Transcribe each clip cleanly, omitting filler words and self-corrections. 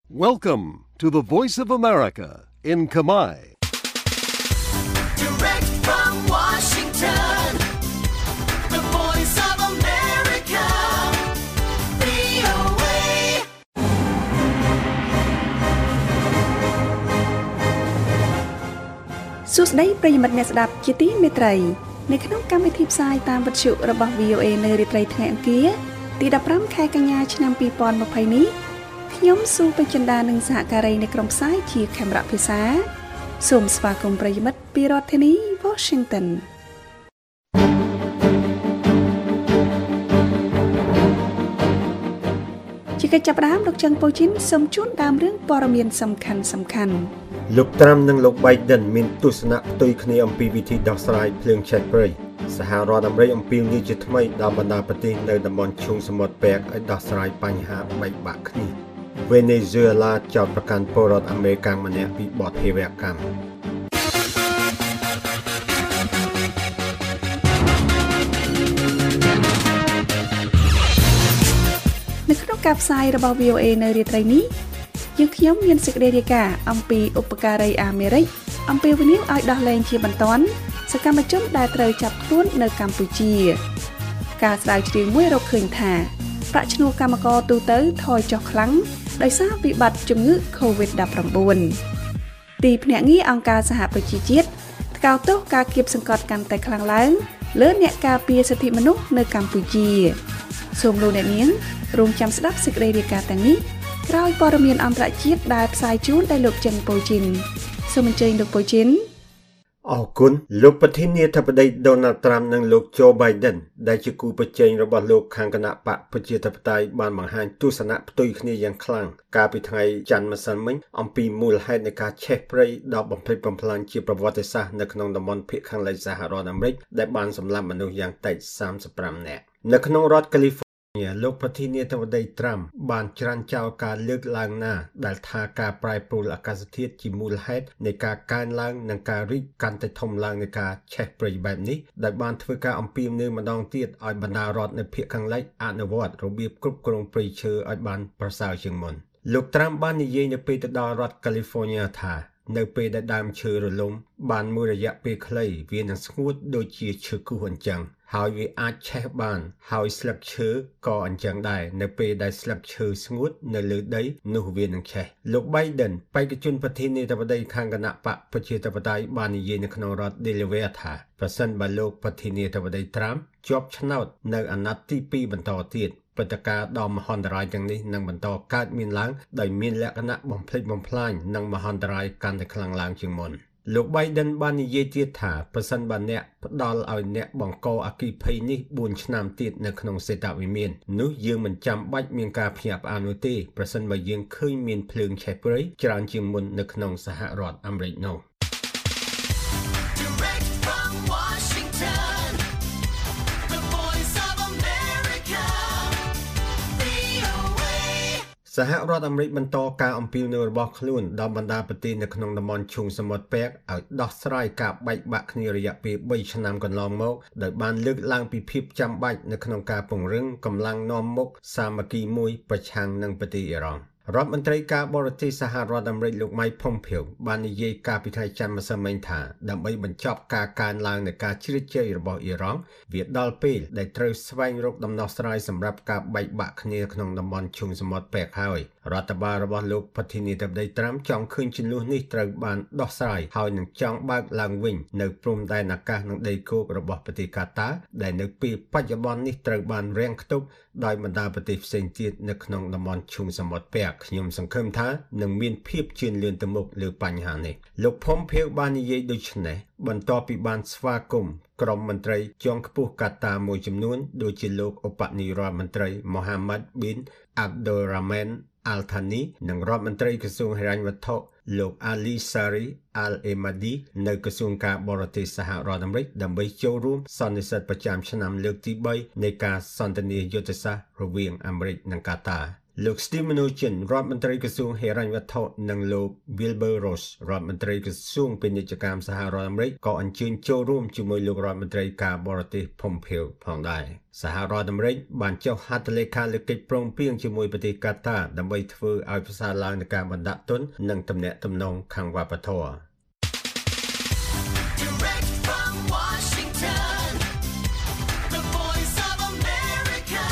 Welcome to the Voice of America in Khmer. Direct from Washington, the Voice of America, VOA. សួស្តីប្រិយមិត្តអ្នកស្ដាប់ជាទីមេត្រីនៅក្នុងកម្មវិធីផ្សាយតាមវិទ្យុរបស់ VOA នៅរាត្រីថ្ងៃអង្គារទី15ខែកញ្ញាឆ្នាំ2020នេះខ្ញុំស៊ូពេជ្រចិន្តានិងសហការីនៃក្រុមផ្សាយជាខេមរៈភាសាសូមស្វាគមន៍ប្រិយមិត្តពីរដ្ឋធានី Washington ជាកិច្ចចាប់ផ្ដើមលោកច័ន្ទពូជីនសូមជូនតាមរឿងព័ត៌មានសំខាន់លោកត្រាំនិងលោក Biden មានទស្សនៈផ្ទុយគ្នាអំពីវិធីដោះស្រាយភ្លើងឆេះព្រៃសហរដ្ឋអាមេរិកអំពាវនាវជាថ្មីដល់បណ្ដាប្រទេសនៅតំបន់ឈូងសមុទ្រប៉ែកឲ្យដោះស្រាយបញ្ហាបែកបាក់គ្នាវេណេស៊ុយអេឡាចោទប្រកាន់ពលរដ្ឋអាមេរិកម្នាក់ពីបទហេរកម្មនៅក្នុងការផ្សាយរបស់ VOA នៅរាត្រីនេះយើងខ្ញុំមានសេចក្តីរាយការណ៍អំពីឧបការីអាមេរិកអំពីវិនិយោគឲ្យដោះលែងជាបន្ទាន់សកម្មជនដែលត្រូវចាប់ខ្លួននៅកម្ពុជាការស្រាវជ្រាវមួយរកឃើញថាប្រាក់ឈ្នួលកម្មករទូទៅថយចុះខ្លាំងដោយសារវិបត្តិជំងឺ COVID-19 ទីភ្នាក់ងារអង្គការសហប្រជាជាតិថ្កោលទោសការគៀបសង្កត់កាន់តែខ្លាំងឡើងលើអ្នកការពារសិទ្ធិមនុស្សនៅកម្ពុជាសូមលោកអ្នកនាងរងចាំស្ដាប់សេចក្តីរាយការណ៍ទាំងនេះក្រោយព័ត៌មានអន្តរជាតិដែលផ្សាយជូនដោយលោកចិនប៉ូជីនសូមអញ្ជើញលោកប៉ូជីនអរគុណលោកប្រធានាធិបតី Donald Trump និងលោក Joe Biden ដែលជាគូប្រជែងរបស់លោកខាងគណៈបកប្រជាធិបតេយ្យបានបង្ហាញទស្សនៈផ្ទុយគ្នាយ៉ាងខ្លាំងកាលពីថ្ងៃច័ន្ទម្សិលមិញអំពីមូលហេតុនៃការឆេះព្រៃដ៏បំផ្លិចបំផ្លាញជាប្រវត្តិសាស្ត្រនៅក្នុងតំបន់ភាគខាងលិចសហរដ្ឋអាមេរិកដែលបានសម្លាប់មនុស្សយ៉ាងតិច35នាក់នៅក្នុងរដ្ឋកាលីហ្វ័រលោកប្រធានាធិបតីត្រាំបានច្រានចោលការលើកឡើងណាដែលថាការប្រែប្រួលអាកាសធាតុជាមូលហេតុនៃការកើនឡើងនិងការរីកកាន់តែធំឡើងនៃការឆេះព្រៃបែបនេះដែលបានធ្វើការអំពាវនាវម្ដងទៀតឲ្យបណ្ដារដ្ឋនៅភាគខាងលិចអនុវត្តរបៀបគ្រប់គ្រងព្រៃឈើឲ្យបានប្រសើរជាងមុនលោកត្រាំបាននិយាយនៅពេលទៅដល់រដ្ឋកាលីហ្វ័រញ៉ាថានៅពេលដែលដើមឈើរលំបានមួយរយៈពេលខ្លីវានឹងស្ងួតដូចជាឈើគូសអញ្ចឹងហើយវាអាចឆេះបានហើយស្លឹកឈើក៏អញ្ចឹងដែរនៅពេលដែលស្លឹកឈើស្ងួតនៅលើដីនោះវានឹងឆេះលោក Biden បេក្ខជនប្រធានាធិបតីខាងគណៈបកប្រជាធិបតេយ្យបាននិយាយនៅក្នុងរដ្ឋ Delaware ថាប្រសិនបើលោកប្រធានាធិបតី Trump ជាប់ឆ្នោតនៅអាណត្តិទី2បន្តទៀតព្រឹត្តិការណ៍ដ៏មហន្តរាយទាំងនេះនឹងបន្តកើតមានឡើងដោយមានលក្ខណៈបំផ្លិចបំផ្លាញនិងមហន្តរាយកាន់តែខ្លាំងឡើងជាងមុនលោក Biden បាននិយាយទៀតថាប្រសិនបើអ្នកផ្ដល់ឲ្យអ្នកបង្កអគ្គិភ័យនេះ4ឆ្នាំទៀតនៅក្នុងសេតវិមាននោះយើងមិនចាំបាច់មានការភ្ញាក់ផ្អើលនោះទេប្រសិនបើយើងឃើញមានភ្លើងឆេះព្រៃច្រើនជាងមុននៅក្នុងសហរដ្ឋអាមេរិកនោះ Direct from Washington, the Voice of America, VOA. សហរដ្ឋអាមេរិកបន្តការអំពាវនាវរបស់ខ្លួនដល់បណ្ដាប្រទេសនៅក្នុងតំបន់ឈូងសមុទ្រប៉ែកឲ្យដោះស្រាយការបែកបាក់គ្នារយៈពេល3ឆ្នាំកន្លងមកដោយបានលើកឡើងពីភាពចាំបាច់នៅក្នុងការពង្រឹងកម្លាំងនាំមុខសាមគ្គីមួយប្រឆាំងនឹងប្រទេសអ៊ីរ៉ង់រដ្ឋមន្ត្រីការបរទេសសហរដ្ឋអាមេរិកលោក Mike Pompeo បាននិយាយកាលពីថ្ងៃច័ន្ទម្សិលមិញថាដើម្បីបញ្ចប់ការកើនឡើងនៃការជ្រៀតជ្រែករបស់អ៊ីរ៉ង់វាដល់ពេលដែលត្រូវស្វែងរកដំណោះស្រាយសម្រាប់ការបែកបាក់គ្នាក្នុងតំបន់ឈូងសមុទ្រប៉ែកហើយរដ្ឋបាលរបស់លោកប្រធានាធិបតីត្រាំចង់ឃើញជម្លោះនេះត្រូវបានដោះស្រាយហើយនឹងចង់បើកឡើងវិញនៅព្រំដែនអាកាសនិងដីគោករបស់ប្រទេសកាតាដែលនៅពេលបច្ចុប្បន្ននេះត្រូវបានរាំងខ្ទប់ដោយបណ្ដាប្រទេសផ្សេងទៀតនៅក្នុងតំបន់ឈូងសមុទ្រប៉ែកខ្ញុំសង្ឃឹមថានឹងមានភាពជឿនលឿនទៅមុខលើបញ្ហានេះលោក Pompeo បាននិយាយដូចនេះបន្ទាប់ពីបានស្វាគមន៍ក្រុមមន្ត្រីជាន់ខ្ពស់កាតាមួយចំនួនដូចជាលោកឧបនាយករដ្ឋមន្ត្រី Mohammed bin Abdulrahman Al Thani និងរដ្ឋមន្ត្រីក្រសួងហិរញ្ញវត្ថុលោក Ali Sari Al-Emadi នៅក្រសួងការបរទេសសហរដ្ឋអាមេរិកដើម្បីចូលរួមសន្និសីទប្រចាំឆ្នាំលើកទី3នៃការសន្ទនាយុទ្ធសាស្ត្ររវាងអាមេរិកនិងកាតាលោក Steve Mnuchin រដ្ឋមន្ត្រីក្រសួងហិរញ្ញវត្ថុនិងលោក Wilbur Ross រដ្ឋមន្ត្រីក្រសួងពាណិជ្ជកម្មសហរដ្ឋអាមេរិកក៏អញ្ជើញចូលរួមជាមួយលោករដ្ឋមន្ត្រីការបរទេស Pompeo ផងដែរសហរដ្ឋអាមេរិកបានចុះហត្ថលេខាលើកិច្ចព្រមព្រៀងជាមួយប្រទេសកាតាដើម្បីធ្វើឲ្យប្រសើរឡើងនៃការបណ្ដាក់ទុននិងទំនាក់ទំនងខាងវប្បធម៌ Direct from Washington, the voice of America,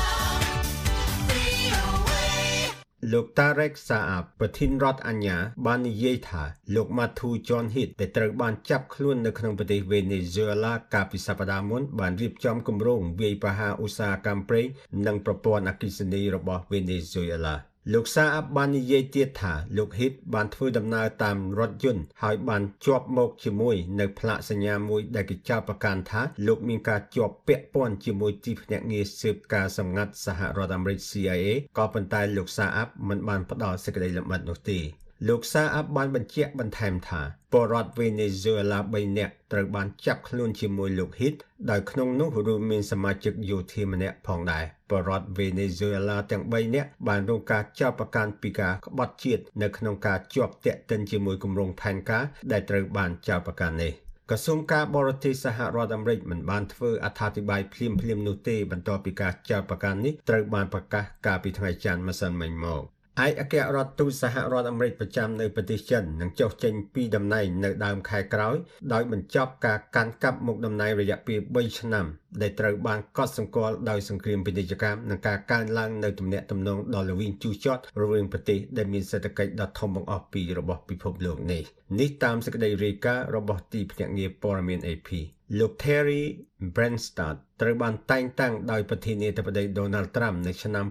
VOA. លោក Tarek Saab ប្រធានរដ្ឋអាជ្ញាបាននិយាយថាលោក Matthew John Heath ដែលត្រូវបានចាប់ខ្លួននៅក្នុងប្រទេស Venezuela កាលពីសប្តាហ៍មុនបានរៀបចំគម្រោងវាយប្រហារឧស្សាហកម្មប្រេងនិងប្រព័ន្ធអគ្គិសនីរបស់ Venezuela លោក Saab បាននិយាយទៀតថាលោក Heath បានធ្វើដំណើរតាមរថយន្តហើយបានជាប់មកជាមួយនៅផ្លាកសញ្ញាមួយដែលគេចោទប្រកាន់ថាលោកមានការជាប់ពាក់ព័ន្ធជាមួយទីភ្នាក់ងារស៊ើបការសម្ងាត់សហរដ្ឋអាមេរិក CIA ក៏ប៉ុន្តែលោក Saab មិនបានផ្ដល់សេចក្តីលម្អិតនោះទេលោក Saab បានបញ្ជាក់បន្ថែមថាពលរដ្ឋ Venezuela 3 នាក់ត្រូវបានចាប់ខ្លួនជាមួយលោក Heath ដោយក្នុងនោះរួមមានសមាជិកយោធាម្នាក់ផងដែរពលរដ្ឋ Venezuela ទាំង3នាក់បានរងការចោទប្រកាន់ពីការក្បត់ជាតិនៅក្នុងការជាប់ទាក់ទិនជាមួយគម្រោងផែនការដែលត្រូវបានចោទប្រកាន់នេះក្រសួងការបរទេសសហរដ្ឋអាមេរិកមិនបានធ្វើអត្ថាធិប្បាយភ្លាមៗនោះទេបន្ទាប់ពីការចោទប្រកាន់នេះត្រូវបានប្រកាសកាលពីថ្ងៃច័ន្ទម្សិលមិញមកឯកអគ្គរដ្ឋទូតសហរដ្ឋអាមេរិកប្រចាំនៅប្រទេសចិននឹងចុះចេញពីតំណែងនៅដើមខែក្រោយដោយបញ្ចប់ការកាន់កាប់មុខតំណែងរយៈពេល3ឆ្នាំដែលត្រូវបានកត់សម្គាល់ដោយសង្គ្រាមពាណិជ្ជកម្មនិងការកើនឡើងនៅទំនាក់ទំនងដ៏ល្វីងជូរចត់រវាងប្រទេសដែលមានសេដ្ឋកិច្ចដ៏ធំបង្អស់ពីររបស់ពិភពលោកនេះតាមសេចក្តីរាយការណ៍របស់ទីភ្នាក់ងារព័ត៌មាន AP លោក Terry Branstad ត្រូវបានតែងតាំងដោយប្រធានាធិបតី Donald Trump នៅឆ្នាំ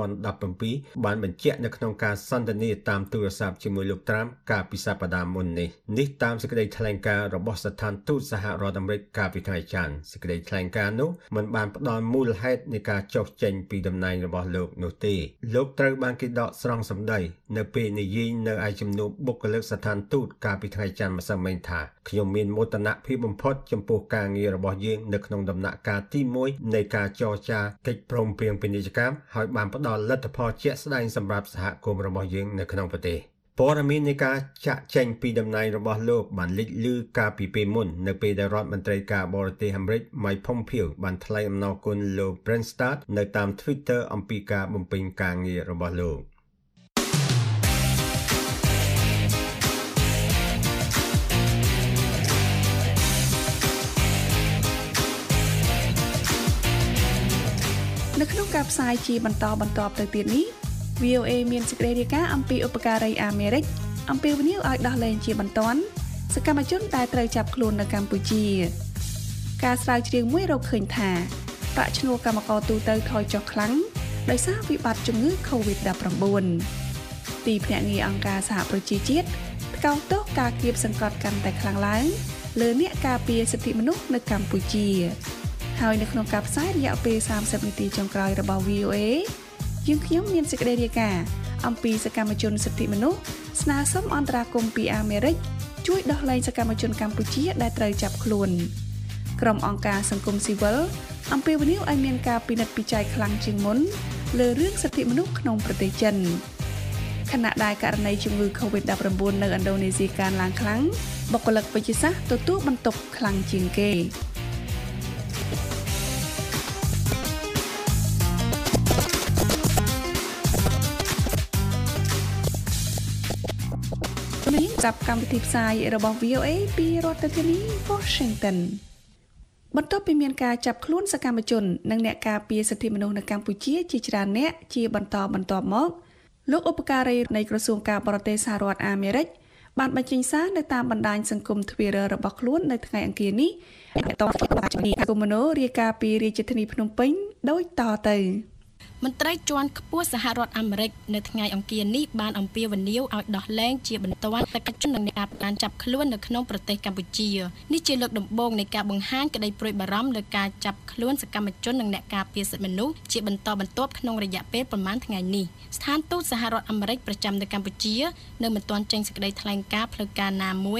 2017បានបញ្ជាក់នៅក្នុងការសន្ទនាតាមទូរស័ព្ទជាមួយលោក Trump កាលពីសប្តាហ៍មុននេះតាមសេចក្តីថ្លែងការណ៍របស់ស្ថានទូតសហរដ្ឋអាមេរិកកាលពីថ្ងៃច័ន្ទសេចក្តីថ្លែងការណ៍នោះមិនបានផ្ដល់មូលហេតុនៃការចុះចេញពីតំណែងរបស់លោកនោះទេលោកត្រូវបានគេដកស្រង់សម្ដីនៅពេលនិយាយនៅឯជំនួបបុគ្គលិកស្ថានទូតកាលពីថ្ងៃច័ន្ទម្សិលមិញថាខ្ញុំមានមោទនភាពបំផុតចំពោះការងាររបស់យើងនៅក្នុងដំណាក់កាលទី1នៃការចរចាកិច្ចព្រមព្រៀងពាណិជ្ជកម្មហើយបានផ្ដល់លទ្ធផលជាក់ស្ដែងសម្រាប់សហគមន៍របស់យើងនៅក្នុងប្រទេសព័ត៌មាននៃការចាក់ចែងពីតំណែងរបស់លោកបានលេចលឺកាលពីពេលមុននៅពេលដែលរដ្ឋមន្ត្រីការបរទេសអាមេរិក Mike Pompeo បានថ្លែងអំណរគុណលោក Branstad នៅតាម Twitter អំពីការបំពេញការងាររបស់លោកនៅក្នុងការផ្សាយជាបន្តបន្ទាប់ទៅទៀតនេះ VOA មានសេចក្តីរាយការណ៍អំពីឧបការីអាមេរិកអំពាវនាវឲ្យដោះលែងជាបន្ទាន់សកម្មជនដែលត្រូវចាប់ខ្លួននៅកម្ពុជាការស្រាវជ្រាវមួយរកឃើញថាប្រាក់ឈ្នួលកម្មករទូទៅថយចុះខ្លាំងដោយសារវិបត្តិជំងឺ COVID-19 ទីភ្នាក់ងារអង្គការសហប្រជាជាតិថ្កោលទោសការគៀបសង្កត់កាន់តែខ្លាំងឡើងលើអ្នកការពារសិទ្ធិមនុស្សនៅកម្ពុជាហើយនៅក្នុងការផ្សាយរយៈពេល30នាទីចុងក្រោយរបស់ VOA យើងខ្ញុំមានសេចក្តីរាយការណ៍អំពីសកម្មជនសិទ្ធិមនុស្សស្នើសុំអន្តរាគមន៍ពីអាមេរិកជួយដោះលែងសកម្មជនកម្ពុជាដែលត្រូវចាប់ខ្លួនក្រុមអង្គការសង្គមស៊ីវិលអំពាវនាវឲ្យមានការពិនិត្យពិច័យខ្លាំងជាងមុនលើរឿងសិទ្ធិមនុស្សក្នុងប្រទេសចិនខណៈដែលករណីជំងឺ COVID-19 នៅឥណ្ឌូនេស៊ីកើនឡើងខ្លាំងបុគ្គលិកវិទ្យាសាស្ត្រទទួលបន្ទុកខ្លាំងជាងគេចាប់កម្មវិធីផ្សាយរបស់ VOA ពីរដ្ឋធានី Washington បន្ទាប់ពីមានការចាប់ខ្លួនសកម្មជននិងអ្នកការពារសិទ្ធិមនុស្សនៅកម្ពុជាជាច្រើនអ្នកជាបន្តបន្ទាប់មកលោកឧបការីនៃក្រសួងការបរទេសសហរដ្ឋអាមេរិកបានបញ្ចេញសារនៅតាមបណ្ដាញសង្គម Twitter របស់ខ្លួននៅថ្ងៃអង្គារនេះតកុំណូរាយការណ៍ពីរាជធានីភ្នំពេញដូចតទៅមន្ត្រីជាន់ខ្ពស់សហរដ្ឋអាមេរិកនៅថ្ងៃអង្គារនេះបានអំពាវនាវឲ្យដោះលែងជាបន្ទាន់បេក្ខជននិងអ្នកបានចាប់ខ្លួននៅក្នុងប្រទេសកម្ពុជានេះជាលើកដំបូងនៃការបង្ហាញក្តីព្រួយបារម្ភលើការចាប់ខ្លួនសកម្មជននិងអ្នកការពារសិទ្ធិមនុស្សជាបន្តបន្ទាប់ក្នុងរយៈពេលប្រមាណថ្ងៃនេះស្ថានទូតសហរដ្ឋអាមេរិកប្រចាំនៅកម្ពុជានៅមិនទាន់ចេញសេចក្តីថ្លែងការណ៍ផ្លូវការណាមួយ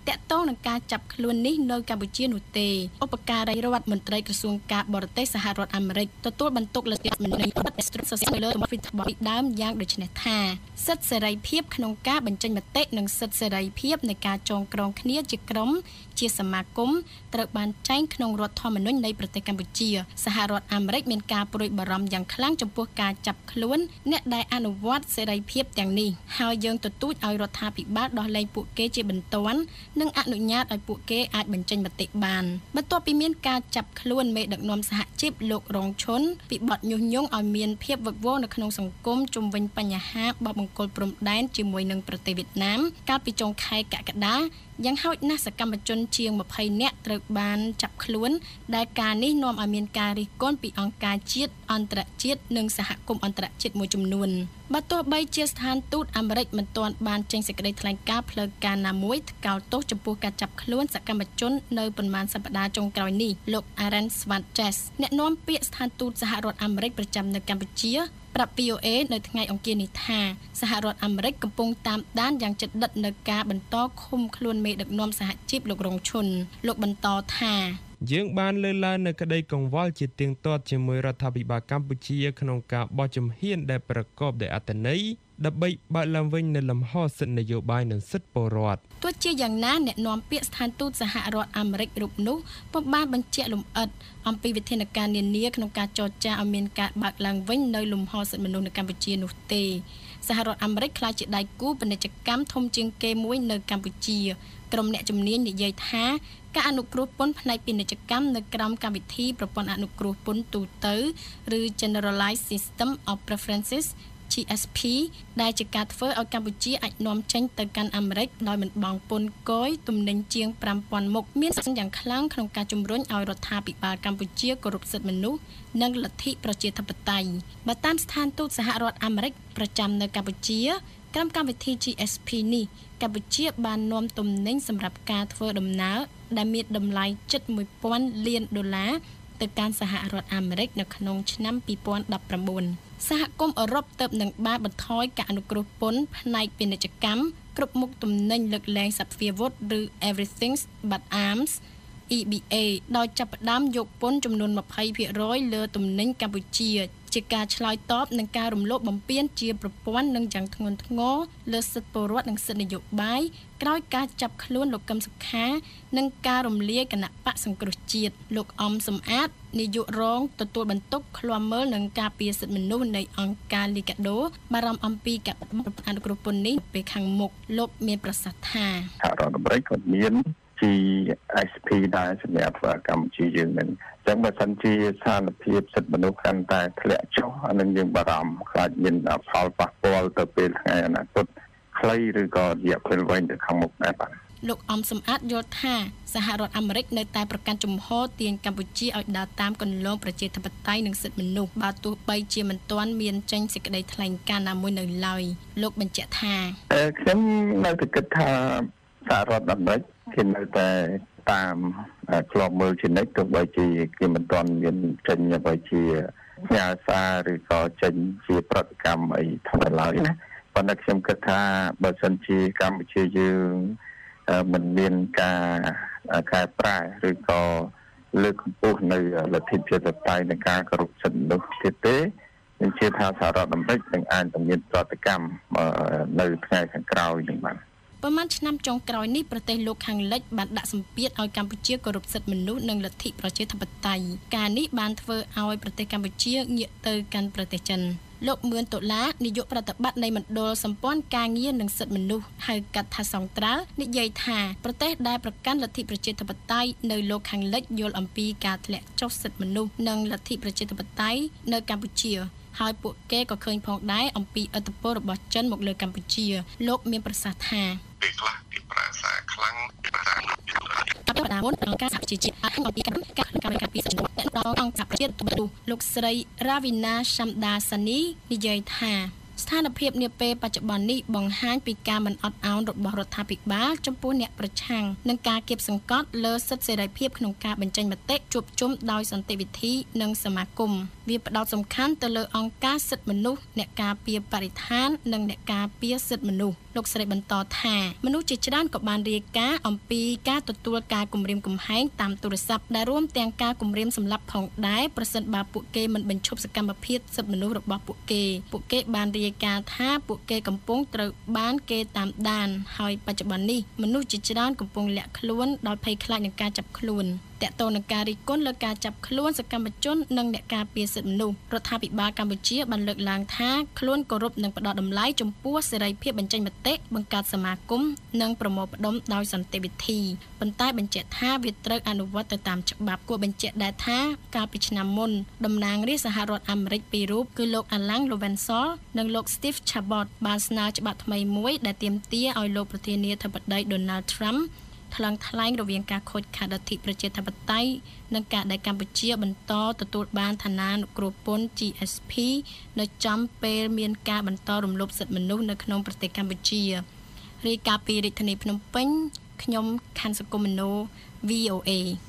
តាក់ទងនឹងការចាប់ខ្លួននេះនៅកម្ពុជានោះទេឧបការីរដ្ឋមន្ត្រីក្រសួងការបរទេសសហរដ្ឋអាមេរិកទទួលបន្ទុកលើសិទ្ធិមនុស្សលើទំព័រ Twitter របស់ដើមយ៉ាងដូចនេះថាសិទ្ធិសេរីភាពក្នុងការបញ្ចេញមតិនិងសិទ្ធិសេរីភាពនៃការចងក្រងគ្នាជាក្រុមជាសមាគមត្រូវបានចែងក្នុងរដ្ឋធម្មនុញ្ញនៃប្រទេសកម្ពុជាសហរដ្ឋអាមេរិកមានការព្រួយបារម្ភយ៉ាងខ្លាំងចំពោះការចាប់ខ្លួនអ្នកដែលអនុវត្តសេរីភាពទាំងនេះហើយយើងទទូចឲ្យរដ្ឋាភិបាលដោះលែងពួកគេជាបន្ទាន់និងអនុញ្ញាតឲ្យពួកគេអាចបញ្ចេញមតិបានបន្ទាប់ពីមានការចាប់ខ្លួនមេដឹកនាំសហជីពលោករងឈុនពីបទញុះញង់ឲ្យមានភាពវឹកវរនៅក្នុងសង្គមជុំវិញបញ្ហាបបង្គោលព្រំដែនជាមួយនឹងប្រទេសវៀតណាមកាលពីចុងខែកក្កដាយ៉ាងហោចណាស់សកម្មជនជាង20នាក់ត្រូវបានចាប់ខ្លួនដែលការនេះនាំឲ្យមានការរិះគន់ពីអង្គការជាតិអន្តរជាតិនិងសហគមន៍អន្តរជាតិមួយចំនួនបើទោះបីជាស្ថានទូតអាមេរិកមិនទាន់បានចេញសេចក្តីថ្លែងការណ៍ផ្លូវការណាមួយថ្កោលទោសចំពោះការចាប់ខ្លួនសកម្មជននៅប៉ុន្មានសប្តាហ៍ចុងក្រោយនេះលោក Aaron Swartz អ្នកនាំពាក្យស្ថានទូតសហរដ្ឋអាមេរិកប្រចាំនៅកម្ពុជាប្រាប់ VOA នៅថ្ងៃអង្គារនេះថាសហរដ្ឋអាមេរិកកំពុងតាមដានយ៉ាងជិតដិតនៅការបន្តឃុំខ្លួនមេដឹកនាំសហជីពលោករងឈុនលោកបន្តថាយើងបានលើកឡើងនៅក្តីកង្វល់ជាទៀងទាត់ជាមួយរដ្ឋាភិបាលកម្ពុជាក្នុងការបោះជំហានដែលប្រកបដោយអត្ថន័យដើម្បីបើកឡើងវិញនូវលំហសិទ្ធិនយោបាយនិងសិទ្ធិពលរដ្ឋទោះជាយ៉ាងណាអ្នកនាំពាក្យស្ថានទូតសហរដ្ឋអាមេរិករូបនោះពុំបានបញ្ជាក់លម្អិតអំពីវិធានការនានាក្នុងការចរចាឲ្យមានការបើកឡើងវិញនៅលំហសិទ្ធិមនុស្សនៅកម្ពុជានោះទេសហរដ្ឋអាមេរិកក្លាយជាដៃគូពាណិជ្ជកម្មធំជាងគេមួយនៅកម្ពុជាក្រុមអ្នកជំនាញនិយាយថាការអនុគ្រោះពន្ធផ្នែកពាណិជ្ជកម្មនៅក្រោមកម្មវិធីប្រព័ន្ធអនុគ្រោះពន្ធទូទៅឬ Generalized System of Preferences GSP ដែលជាការធ្វើឲ្យកម្ពុជាអាចនាំចេញទៅកាន់អាមេរិកដោយមិនបង់ពន្ធគយទំនិញជាង 5000 មុខមានសារៈយ៉ាងខ្លាំងក្នុងការជំរុញឲ្យរដ្ឋាភិបាលកម្ពុជាគោរពសិទ្ធិមនុស្សនិងលទ្ធិប្រជាធិបតេយ្យបើតាមស្ថានទូតសហរដ្ឋអាមេរិកប្រចាំនៅកម្ពុជាក្រុមកម្មវិធី GSP នេះកម្ពុជាបាននាំទំនិញសម្រាប់ការធ្វើដំណើរដែលមានតម្លៃជិត $1000 លានទៅកាន់សហរដ្ឋអាមេរិកនៅក្នុងឆ្នាំ2019សហគមន៍អឺរ៉ុបទើបនឹងបានបន្ថយការអនុគ្រោះពន្ធផ្នែកពាណិជ្ជកម្មគ្រប់មុខទំនិញលើកលែងសព្វាវុធឬ Everything But Arms EBA ដោយចាប់ផ្ដើមយកពន្ធចំនួន 20% លើទំនិញកម្ពុជាជាការឆ្លើយតបនឹងការរំលោភបំពានជាប្រព័ន្ធនិងយ៉ាងធ្ងន់ធ្ងរលើសិទ្ធិពលរដ្ឋនិងសិទ្ធិនយោបាយក្រោយការចាប់ខ្លួនលោកកឹមសុខានិងការរំលាយគណៈបកសង្គ្រោះជាតិលោកអំសំអាតនាយករងទទួលបន្ទុកឃ្លាំមើលនឹងការពារសិទ្ធិមនុស្សនៃអង្គការលីកាដូបារម្ភអំពីការអនុគ្រោះពន្ធនេះពេលខាងមុខលោកមានប្រសាសន៍ថាសហរដ្ឋអាមេរិកក៏មានGSP ដែរសម្រាប់កម្ពុជាយើងនឹងអញ្ចឹងបើសិនជាស្ថានភាពសិទ្ធិមនុស្សកាន់តែធ្លាក់ចុះអានឹងយើងបារម្ភខ្លាចមានផលប៉ះពាល់ទៅពេលថ្ងៃអនាគតខ្លីឬក៏រយៈពេលវែងទៅខាងមុខដែរបាទលោកអំសំអាតយល់ថាសហរដ្ឋអាមេរិកនៅតែប្រកាន់ជំហរទាញកម្ពុជាឲ្យដើរតាមគន្លងប្រជាធិបតេយ្យនិងសិទ្ធិមនុស្សបើទោះបីជាមិនទាន់មានចេញសេចក្តីថ្លែងការណ៍ណាមួយនៅឡើយលោកបញ្ជាក់ថាខ្ញុំនៅតែគិតថាសហរដ្ឋអាមេរិកគេនៅតែតាមក្លបមើលជានិច្ចទោះបីជាគេមិនទាន់មានចេញអ្វីជាផ្ញើសារឬក៏ចេញជាប្រតិកម្មអីធំឡើយណាប៉ុន្តែខ្ញុំគិតថាបើសិនជាកម្ពុជាយើងមិនមានការកែប្រែឬក៏លើកកម្ពស់នៅលទ្ធិប្រជាធិបតេយ្យនិងការគោរពសិទ្ធិមនុស្សទៀតទេខ្ញុំជឿថាសហរដ្ឋអាមេរិកនឹងអាចមានប្រតិកម្មនៅថ្ងៃខាងក្រោយនេះបាទប្រមាណឆ្នាំចុងក្រោយនេះប្រទេសលោកខាងលិចបានដាក់សម្ពាធឲ្យកម្ពុជាគោរពសិទ្ធិមនុស្សនិងលទ្ធិប្រជាធិបតេយ្យការនេះបានធ្វើឲ្យប្រទេសកម្ពុជាងាកទៅកាន់ប្រទេសចិនលោកមឿនដុល្លារនាយកប្រតិបត្តិនៃមណ្ឌលសម្ព័ន្ធការងារនិងសិទ្ធិមនុស្សហៅកាត់ថាសង្ត្រាល់និយាយថាប្រទេសដែលប្រកាន់លទ្ធិប្រជាធិបតេយ្យនៅលោកខាងលិចយល់អំពីការធ្លាក់ចុះសិទ្ធិមនុស្សនិងលទ្ធិប្រជាធិបតេយ្យនៅកម្ពុជាហើយពួកគេក៏ឃើញផងដែរអំពីឥទ្ធិពលរបស់ចិនមកលើកម្ពុជាលោកមានប្រសាសន៍ថាពេលខ្លះគេប្រាសាខ្លាំងប្រាសាតែបណ្ដាមុនអង្គការសហប្រជាជាតិអាចអំពីការពីសិទ្ធិមនុស្សដល់អង្គការជាតិទូទៅលោកស្រី Ravina Shamdasani និយាយថាស្ថានភាពនាពេលបច្ចុប្បន្ននេះបង្ហាញពីការមិនអត់ឱនរបស់រដ្ឋាភិបាលចំពោះអ្នកប្រឆាំងនិងការគៀបសង្កត់លើសិទ្ធិសេរីភាពក្នុងការបញ្ចេញមតិជួបជុំដោយសន្តិវិធីនិងសមាគមវាផ្ដោតសំខាន់ទៅលើអង្គការសិទ្ធិមនុស្សអ្នកការពារបរិស្ថាននិងអ្នកការពារសិទ្ធិមនុស្សលោកស្រីបន្តថាមនុស្សជាច្រើនក៏បានរាយការណ៍អំពីការទទួលការគំរាមកំហែងតាមទូរស័ព្ទដែលរួមទាំងការគំរាមសម្លាប់ផងដែរប្រសិនបើពួកគេមិនបញ្ឈប់សកម្មភាពសិទ្ធិមនុស្សរបស់ពួកគេបានរាយការណ៍ថាពួកគេកំពុងត្រូវបានគេតាមដានហើយបច្ចុប្បន្ននេះមនុស្សជាច្រើនកំពុងលាក់ខ្លួនដោយភ័យខ្លាចនឹងការចាប់ខ្លួនតកតងនឹងការរិះគន់លើការចាប់ខ្លួនសកម្មជននិងអ្នកការពារសិទ្ធិមនុស្សរដ្ឋាភិបាលកម្ពុជាបានលើកឡើងថាខ្លួនគោរពនិងផ្ដល់តម្លៃចំពោះសេរីភាពបញ្ចេញមតិបង្កើតសមាគមនិងប្រមូលផ្ដុំដោយសន្តិវិធីប៉ុន្តែបញ្ជាក់ថាវាត្រូវអនុវត្តទៅតាមច្បាប់គួរបញ្ជាក់ដែរថាកាលពីឆ្នាំមុនតំណាងរាស្ត្រសហរដ្ឋអាមេរិកពីររូបគឺលោក Alan Lowenthal និងលោក Steve Chabot បានស្នើច្បាប់ថ្មីមួយដែលទាមទារឲ្យលោកប្រធានាធិបតី Donald Trumpថ្លែងរវាងការខូចខាតលទ្ធិប្រជាធិបតេយ្យនិងការដែលកម្ពុជាបន្តទទួលបានឋានានុគ្រោះពន្ធ GSP នៅចំពេលមានការបន្តរំលោភសិទ្ធិមនុស្សនៅក្នុងប្រទេសកម្ពុជារាយការណ៍ពីរាជធានីភ្នំពេញខ្ញុំខាន់សុគមនោ VOA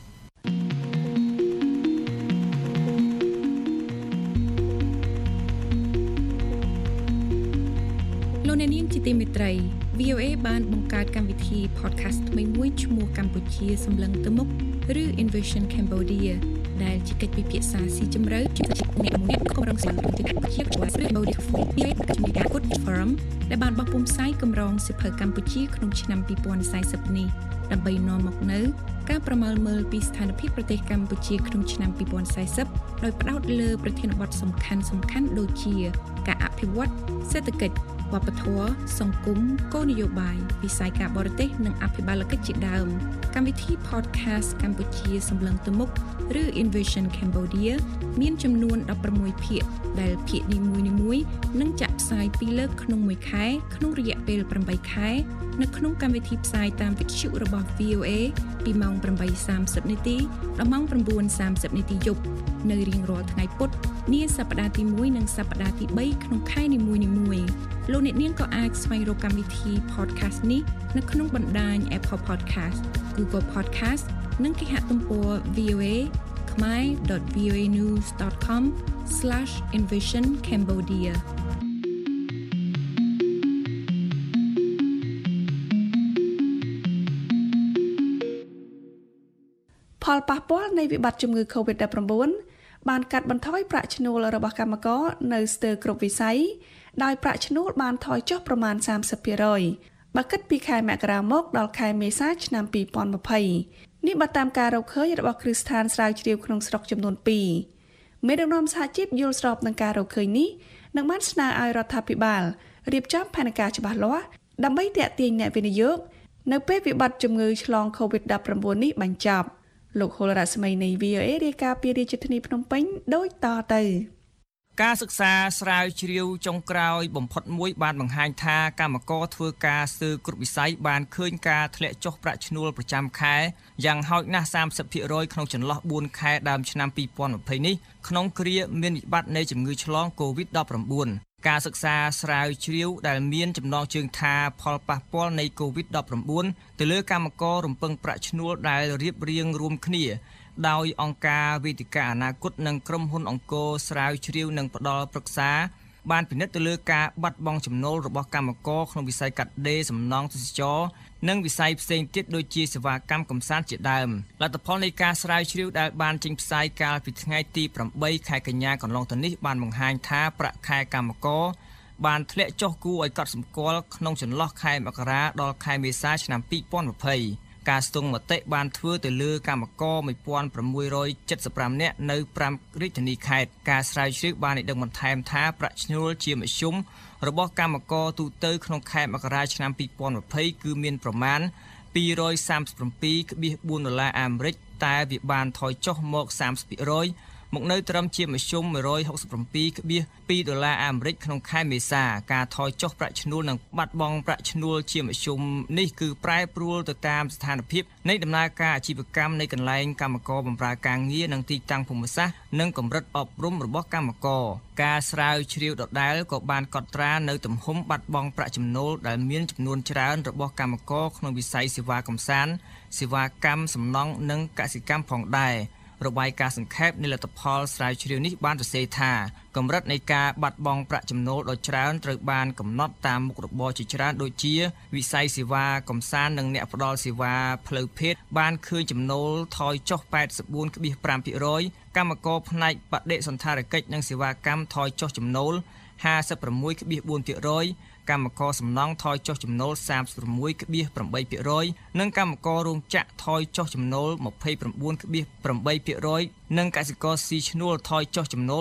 លោកអ្នកនាងជាទីមេត្រី VOA បានបង្កើតកម្មវិធី podcast ថ្មីមួយឈ្មោះកម្ពុជាសម្លឹងទៅមុខឬ Envision Cambodia ដែលជាកិច្ចពិភាក្សាស៊ីជម្រៅជាមួយអ្នកម្នាក់ក្រុមស្គាល់ប្រទេសកម្ពុជាឬ Cambodia Good Forum ដែលបានបោះពុម្ពផ្សាយកម្រងសិភៅកម្ពុជាក្នុងឆ្នាំ2040នេះដើម្បីនាំមកនូវការប្រមើលមើលពីស្ថានភាពប្រទេសកម្ពុជាក្នុងឆ្នាំ2040ដោយផ្ដោតលើប្រធានបទសំខាន់ៗដូចជាការអភិវឌ្ឍសេដ្ឋកិច្ចវប្បធម៌សង្គមគោលនយោបាយវិស័យការបរទេសនិងអភិបាលកិច្ចជាដើមកម្មវិធី podcast កម្ពុជាសម្លឹងទៅមុខឬ Envision Cambodia មានចំនួន16ភាគដែលភាគនីមួយៗនឹងចាក់ផ្សាយ2លើកក្នុងមួយខែក្នុងរយៈពេល8ខែនៅក្នុងកម្មវិធីផ្សាយតាមវិទ្យុរបស់ VOA ពីម៉ោង 8:30 នាទីដល់ម៉ោង 9:30 នាទីយប់នៅរៀងរាល់ថ្ងៃពុធនាសប្តាហ៍ទី1និងសប្តាហ៍ទី3ក្នុងខែនីមួយៗលោកអ្នកនាងក៏អាចស្វែងរកកម្មវិធី podcast នេះនៅក្នុងបណ្ដាញ Apple Podcast, Google Podcast និងគេហទំព័រ voa.voanews.com/envisioncambodia ផលប៉ះពាល់នៃវិបត្តិជំងឺ COVID-19 បានកាត់បន្ថយប្រាក់ឈ្នួលរបស់កម្មករនៅស្ទើរគ្រប់វិស័យដោយប្រាក់ឈ្នួលបានថយចុះប្រមាណ 30% បើគិតពីខែមករាមកដល់ខែមេសាឆ្នាំ2020នេះបើតាមការរកឃើញរបស់គ្រឹះស្ថានស្រាវជ្រាវក្នុងស្រុកចំនួន2មេដឹកនាំសហជីពយល់ស្របនឹងការរកឃើញនេះនិងបានស្នើឲ្យរដ្ឋាភិបាលរៀបចំផែនការច្បាស់លាស់ដើម្បីទាក់ទាញអ្នកវិនិយោគនៅពេលវិបត្តិជំងឺឆ្លង COVID-19 នេះបញ្ចប់លោកហុលរស្មីនៃ VOA រាយការណ៍ពីរាជធានីភ្នំពេញដូចតទៅការសិក្សាស្រាវជ្រាវចុងក្រោយបំផុតមួយបានបង្ហាញថាកម្មករធ្វើការស្ទើរគ្រប់វិស័យបានឃើញការធ្លាក់ចុះប្រាក់ឈ្នួលប្រចាំខែយ៉ាងហោចណាស់ 30% ក្នុងចន្លោះ4ខែដើមឆ្នាំ2020នេះក្នុងគ្រាមានវិបត្តិនៃជំងឺឆ្លង COVID-19 ការសិក្សាស្រាវជ្រាវដែលមានចំណងជើងថាផលប៉ះពាល់នៃ COVID-19 ទៅលើកម្មកររំពឹងប្រាក់ឈ្នួលដែលរៀបរៀងរួមគ្នាដោយអង្គការវេទិកាអនាគតនិងក្រុមហ៊ុនអង្គរស្រាវជ្រាវនិងផ្ដល់ប្រឹក្សាបានពិនិត្យទៅលើការបាត់បង់ចំណូលរបស់កម្មករក្នុងវិស័យកាត់ដេរសំណង់ទេសចរណ៍និងវិស័យផ្សេងទៀតដូចជាសេវាកម្មកំសាន្តជាដើមលទ្ធផលនៃការស្រាវជ្រាវដែលបានចេញផ្សាយកាលពីថ្ងៃទី8ខែកញ្ញាកន្លងទៅនេះបានបង្ហាញថាប្រាក់ខែកម្មករបានធ្លាក់ចុះគួរឲ្យកត់សម្គាល់ក្នុងចន្លោះខែមករាដល់ខែមេសាឆ្នាំ2020ការស្ទង់មតិបានធ្វើទៅលើកម្មករ1675នាក់នៅ5រាជធានីខេត្តការស្រាវជ្រាវបានឲ្យដឹងបន្ថែមថាប្រាក់ឈ្នួលជាមធ្យមរបស់កម្មករទូទៅក្នុងខែមករាឆ្នាំ2020គឺមានប្រមាណ$237.4 អាមេរិកតែវាបានថយចុះមក 30% មកនៅត្រឹមជាមធ្យម$167.2 អាមេរិកក្នុងខែមេសាការថយចុះប្រាក់ឈ្នួលនិងបាត់បង់ប្រាក់ឈ្នួលជាមធ្យមនេះគឺប្រែប្រួលទៅតាមស្ថានភាពនៃដំណើរការអាជីវកម្មនៃកន្លែងកម្មករបម្រើការងារនិងទីតាំងភូមិសាស្ត្រនិងកម្រិតអប់រំរបស់កម្មករការស្រាវជ្រាវដដែលក៏បានកត់ត្រានៅទំហំបាត់បង់ប្រាក់ចំណូលដែលមានចំនួនច្រើនរបស់កម្មករក្នុងវិស័យសេវាកំសាន្តសេវាកម្មសំណង់និងកសិកម្មផងដែររបាយការណ៍សង្ខេបនៃលទ្ធផលស្រាវជ្រាវនេះបានសរសេរថាកម្រិតនៃការបាត់បង់ប្រាក់ចំណូលដ៏ច្រើនត្រូវបានកំណត់តាមមុខរបរជាច្រើនដូចជាវិស័យសេវាកំសាន្តនិងអ្នកផ្ដល់សេវាផ្លូវភេទបានឃើញចំណូលថយចុះ 84.5% កម្មករផ្នែកបដិសណ្ឋារកិច្ចនិងសេវាកម្មថយចុះចំណូល 56.4% កម្មករសំណង់ថយចុះចំណូល 36.8% និងកម្មកររោងចក្រថយចុះចំណូល 29.8% និងកសិករស៊ីឈ្នួលថយចុះចំណូល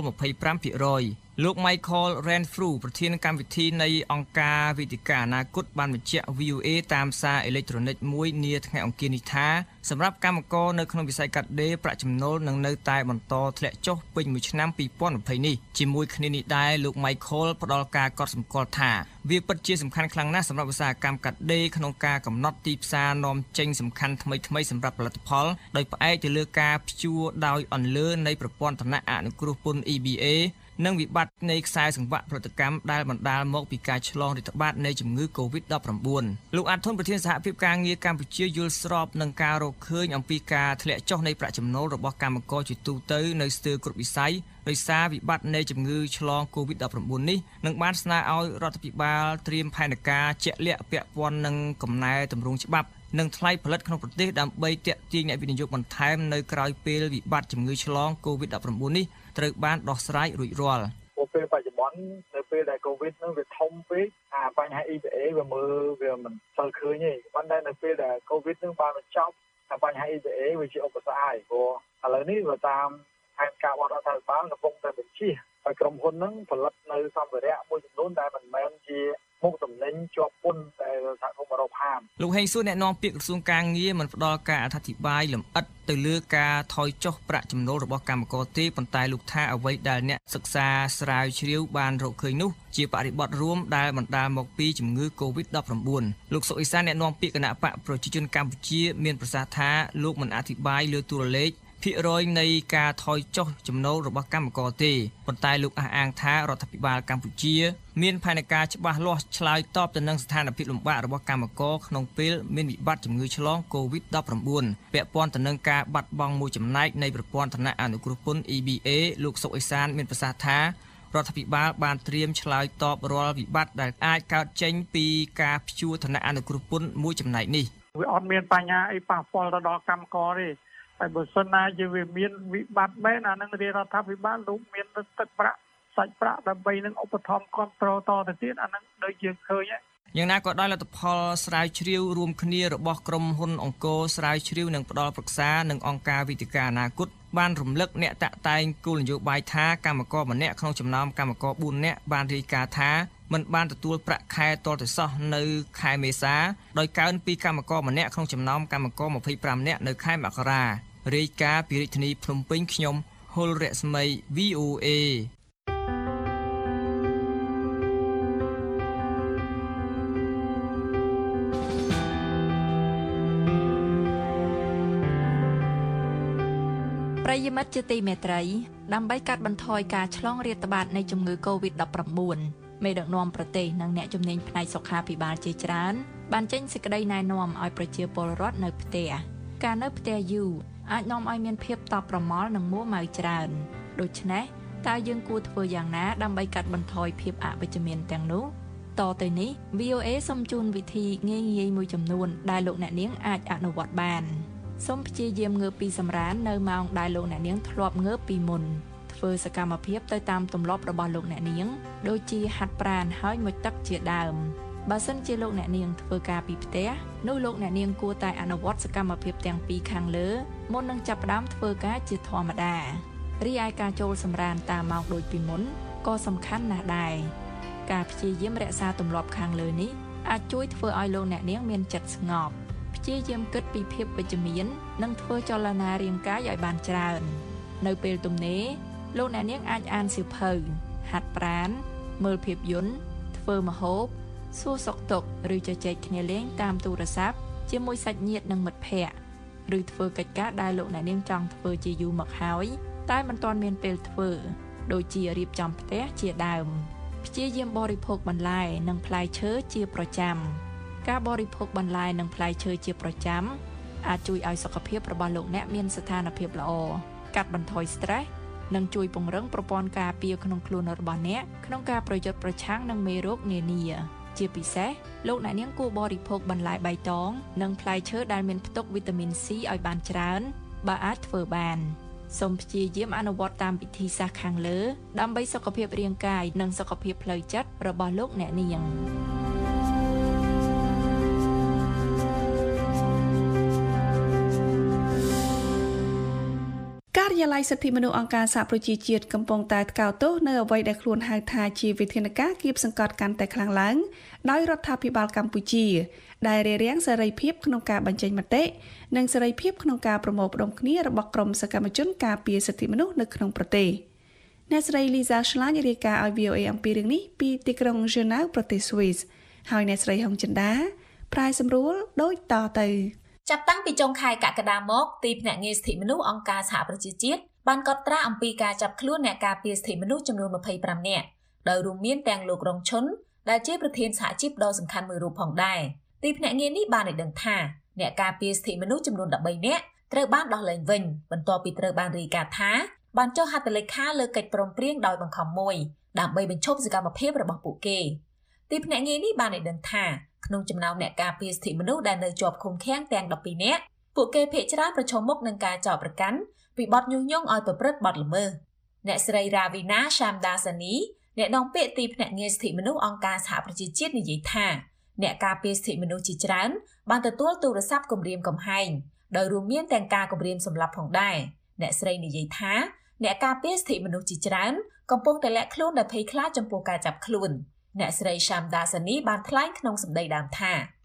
25%លោក Michael Renfrew ប្រធានកម្មវិធីនៃអង្គការវេទិកាអនាគតបានបញ្ជាក់ VOA តាមសារអេឡិចត្រូនិកមួយនាថ្ងៃអង្គារនេះថាសម្រាប់កម្មករនៅក្នុងវិស័យកាត់ដេរប្រាក់ចំណូលនឹងនៅតែបន្តធ្លាក់ចុះពេញមួយឆ្នាំ2020នេះជាមួយគ្នានេះដែរលោក Michael ផ្ដល់ការកត់សម្គាល់ថាវាពិតជាសំខាន់ខ្លាំងណាស់សម្រាប់ឧស្សាហកម្មកាត់ដេរក្នុងការកំណត់ទីផ្សារនាំចេញសំខាន់ថ្មីៗសម្រាប់ផលិតផលដោយផ្អែកទៅលើការព្យួរដោយអន្លើនៃប្រព័ន្ធឋានៈអនុគ្រោះពន្ធ EBA និងវិបត្តិនៃខ្សែសង្វាក់ផលិតកម្មដែលបណ្ដាលមកពីការឆ្លងរាតត្បាតនៃជំងឺ COVID-19 លោកអាត់ធុនប្រធានសហភាពការងារកម្ពុជាយល់ស្របនឹងការរកឃើញអំពីការធ្លាក់ចុះនៃប្រាក់ចំណូលរបស់កម្មករជាទូទៅនៅស្ទើរគ្រប់វិស័យដោយសារវិបត្តិនៃជំងឺឆ្លង COVID-19 នេះនឹងបានស្នើឲ្យរដ្ឋាភិបាលត្រៀមផែនការជាក់លាក់ពាក់ព័ន្ធនឹងកំណែទម្រង់ច្បាប់និងថ្លៃផលិតក្នុងប្រទេសដើម្បីទាក់ទាញអ្នកវិនិយោគបន្ថែមនៅក្រៅពេលវិបត្តិជំងឺឆ្លង COVID-19 នេះត្រូវបានដោះស្រាយរួចរាល់ពេលបច្ចុប្បន្ននៅពេលដែល COVID នឹងវាធំពេកបញ្ហា EBA វាមើលវាមិនសូវឃើញទេប៉ុន្តែនៅពេលដែល COVID នឹងបានបញ្ចប់បញ្ហា EBA វាជាឧបសគ្គហើយព្រោះឥឡូវនេះវាតាមផែនការរបស់រដ្ឋាភិបាលកំពុងតែបញ្ជាឲ្យក្រុមហ៊ុននឹងផលិតនៅសម្ភារៈមួយចំនួនដែលមិនមែនជាមុខតំណែងជាប់ពន្ធដែលសហគមន៍អឺរ៉ុបហាមលោកហេងសួរអ្នកនាំពាក្យក្រសួងការងារមិនផ្ដល់ការអធិប្បាយលម្អិតទៅលើការថយចុះប្រាក់ចំណូលរបស់កម្មករទេប៉ុន្តែលោកថាអ្វីដែលអ្នកសិក្សាស្រាវជ្រាវបានរកឃើញនោះជាបរិបទរួមដែលបណ្ដាលមកពីជំងឺ COVID-19 លោកសុអេសានអ្នកនាំពាក្យគណៈបកប្រជាជនកម្ពុជាមានប្រសាសន៍ថាលោកមិនអធិប្បាយលើតួលេខភាគរយនៃការថយចុះចំណូលរបស់កម្មករទេប៉ុន្តែលោកអះអាងថារដ្ឋាភិបាលកម្ពុជាមានផែនការច្បាស់លាស់ឆ្លើយតបទៅនឹងស្ថានភាពលំបាករបស់កម្មករក្នុងពេលមានវិបត្តិជំងឺឆ្លង COVID-19 ពាក់ព័ន្ធទៅនឹងការបាត់បង់មួយចំណែកនៃប្រព័ន្ធឋានៈអនុគ្រោះពន្ធ EBA លោកសុអេសានមានប្រសាសន៍ថារដ្ឋាភិបាលបានត្រៀមឆ្លើយតបរាល់វិបត្តិដែលអាចកើតចេញពីការព្យួរឋានៈអនុគ្រោះពន្ធមួយចំណែកនេះវាអត់មានបញ្ហាអីប៉ះពាល់ទៅដល់កម្មករទេហើយបើសិនណាយើងវាមានវិបត្តិមែនអានឹងរដ្ឋាភិបាលលោកមានទឹកប្រាក់សាច់ប្រាក់ដើម្បីនឹងឧបត្ថម្ភគ្រប់គ្រងតទៅទៀតអានឹងដូចយើងឃើញយ៉ាងណាក៏ដោយលទ្ធផលស្រាវជ្រាវរួមគ្នារបស់ក្រុមហ៊ុនអង្គរស្រាវជ្រាវនិងផ្ដល់ប្រឹក្សានិងអង្គការវិទ្យាការអនាគតបានរំលឹកអ្នកតាក់តែងគោលនយោបាយថាកម្មករម្នាក់ក្នុងចំណោមកម្មករ4នាក់បានរាយការណ៍ថាមិនបានទទួលប្រាក់ខែទាល់តែសោះនៅខែមេសាដោយកើនពីកម្មករម្នាក់ក្នុងចំណោមកម្មករ25នាក់នៅខែមករារាយការណ៍ពីរាជធានីភ្នំពេញខ្ញុំហុលរស្មី VOA ប្រិយមិត្តជាទីមេត្រីដើម្បីកាត់បន្ថយការឆ្លងរាតត្បាតនៃជំងឺ COVID-19 មេដឹកនាំប្រទេសនិងអ្នកជំនាញផ្នែកសុខាភិបាលជាច្រើនបានចេញសេចក្តីណែនាំឲ្យប្រជាពលរដ្ឋនៅផ្ទះការនៅផ្ទះយូរអាចនាំឲ្យមានភាពតប់ប្រមល់និងមួម៉ៅច្រើនដូច្នេះតើយើងគួរធ្វើយ៉ាងណាដើម្បីកាត់បន្ថយភាពអវិជ្ជមានទាំងនោះតទៅនេះ VOA សូមជូនវិធីងាយៗមួយចំនួនដែលលោកអ្នកនាងអាចអនុវត្តបានសូមព្យាយាមងើបពីសម្រាននៅម៉ោងដែលលោកអ្នកនាងធ្លាប់ងើបពីមុនធ្វើសកម្មភាពទៅតាមទម្លាប់របស់លោកអ្នកនាងដូចជាហាត់ប្រាណហើយមុជទឹកជាដើមបើសិនជាលោកអ្នកនាងធ្វើការពីផ្ទះនោះលោកអ្នកនាងគួរតែអនុវត្តសកម្មភាពទាំងពីរខាងលើមុននឹងចាប់ផ្ដើមធ្វើការជាធម្មតារីឯការចូលសម្រានតាមម៉ោងដូចពីមុនក៏សំខាន់ណាស់ដែរការព្យាយាមរក្សាទម្លាប់ខាងលើនេះអាចជួយធ្វើឲ្យលោកអ្នកនាងមានចិត្តស្ងប់ព្យាយាមគិតពីភាពវិជ្ជមាននិងធ្វើចលនារាងកាយឲ្យបានច្រើននៅពេលទំនេរលោកអ្នកនាងអាចអានសៀវភៅហាត់ប្រាណមើលភាពយន្តធ្វើម្ហូបសួរសុខទុក្ខឬជជែកគ្នាលេងតាមទូរស័ព្ទជាមួយសាច់ញាតិនិងមិត្តភ័ក្តិឬធ្វើកិច្ចការដែលលោកអ្នកនាងចង់ធ្វើជាយូរមកហើយតែមិនទាន់មានពេលធ្វើដូចជារៀបចំផ្ទះជាដើមព្យាយាមបរិភោគបន្លែនិងផ្លែឈើជាប្រចាំការបរិភោគបន្លែនិងផ្លែឈើជាប្រចាំអាចជួយឲ្យសុខភាពរបស់លោកអ្នកមានស្ថានភាពល្អកាត់បន្ថយ stress និងជួយពង្រឹងប្រព័ន្ធការពារក្នុងខ្លួនរបស់អ្នកក្នុងការប្រយុទ្ធប្រឆាំងនឹងមេរោគនានាជាពិសេសលោកអ្នកនាងគួរបរិភោគបន្លែបៃតងនិងផ្លែឈើដែលមានផ្ទុកវីតាមីន C ឲ្យបានច្រើនបើអាចធ្វើបានសូមព្យាយាមអនុវត្តតាមវិធីសាស្ត្រខាងលើដើម្បីសុខភាពរាងកាយនិងសុខភាពផ្លូវចិត្តរបស់លោកអ្នកនាងការិយាល័យសិទ្ធិមនុស្សអង្គការសហប្រជាជាតិកំពុងតែថ្កោលទោសនៅអ្វីដែលខ្លួនហៅថាជាវិធានការគៀបសង្កត់កាន់តែខ្លាំងឡើងដោយរដ្ឋាភិបាលកម្ពុជាដែលរារាំងសេរីភាពក្នុងការបញ្ចេញមតិនិងសេរីភាពក្នុងការប្រមូលផ្តុំគ្នារបស់ក្រុមសកម្មជនការពារសិទ្ធិមនុស្សនៅក្នុងប្រទេសអ្នកស្រី Lisa Schlein រាយការណ៍ឲ្យ VOA អំពីរឿងនេះពីទីក្រុង Geneva ប្រទេស Swiss ហើយអ្នកស្រីហុងចិន្តាប្រាយសម្រួលដូចតទៅចាប់តាំងពីចុងខែកក្កដាមកទីភ្នាក់ងារសិទ្ធិមនុស្សអង្គការសហប្រជាជាតិបានកត់ត្រាអំពីការចាប់ខ្លួនអ្នកការពារសិទ្ធិមនុស្សចំនួន25នាក់ដោយរួមមានទាំងលោករងឈុនដែលជាប្រធានសហជីពដ៏សំខាន់មួយរូបផងដែរទីភ្នាក់ងារនេះបានឲ្យដឹងថាអ្នកការពារសិទ្ធិមនុស្សចំនួន13នាក់ត្រូវបានដោះលែងវិញបន្ទាប់ពីត្រូវបានរាយការណ៍ថាបានចុះហត្ថលេខាលើកិច្ចព្រមព្រៀងដោយបង្ខំមួយដើម្បីបញ្ឈប់សកម្មភាពរបស់ពួកគេទីភ្នាក់ងារនេះបានឲ្យដឹងថាក្នុងចំណោមអ្នកការពារសិទ្ធិមនុស្សដែលនៅជាប់ឃុំឃាំងទាំង12នាក់ពួកគេភាគច្រើនប្រឈមមុខនឹងការចោទប្រកាន់ពីបទញុះញង់ឲ្យប្រព្រឹត្តបទល្មើសអ្នកស្រី Ravina Shamdasani អ្នកនាំពាក្យទីភ្នាក់ងារសិទ្ធិមនុស្សអង្គការសហប្រជាជាតិនិយាយថាអ្នកការពារសិទ្ធិមនុស្សជាច្រើនបានទទួលទូរស័ព្ទគំរាមកំហែងដោយរួមមានទាំងការគំរាមសម្លាប់ផងដែរអ្នកស្រីនិយាយថាអ្នកការពារសិទ្ធិមនុស្សជាច្រើនកំពុងតែលាក់ខ្លួនដោយភ័យខ្លាចចំពោះការចាប់ខ្លួនអ្នកស្រី Shamdasani បានថ្លែងក្នុងសម្ដីដើមថា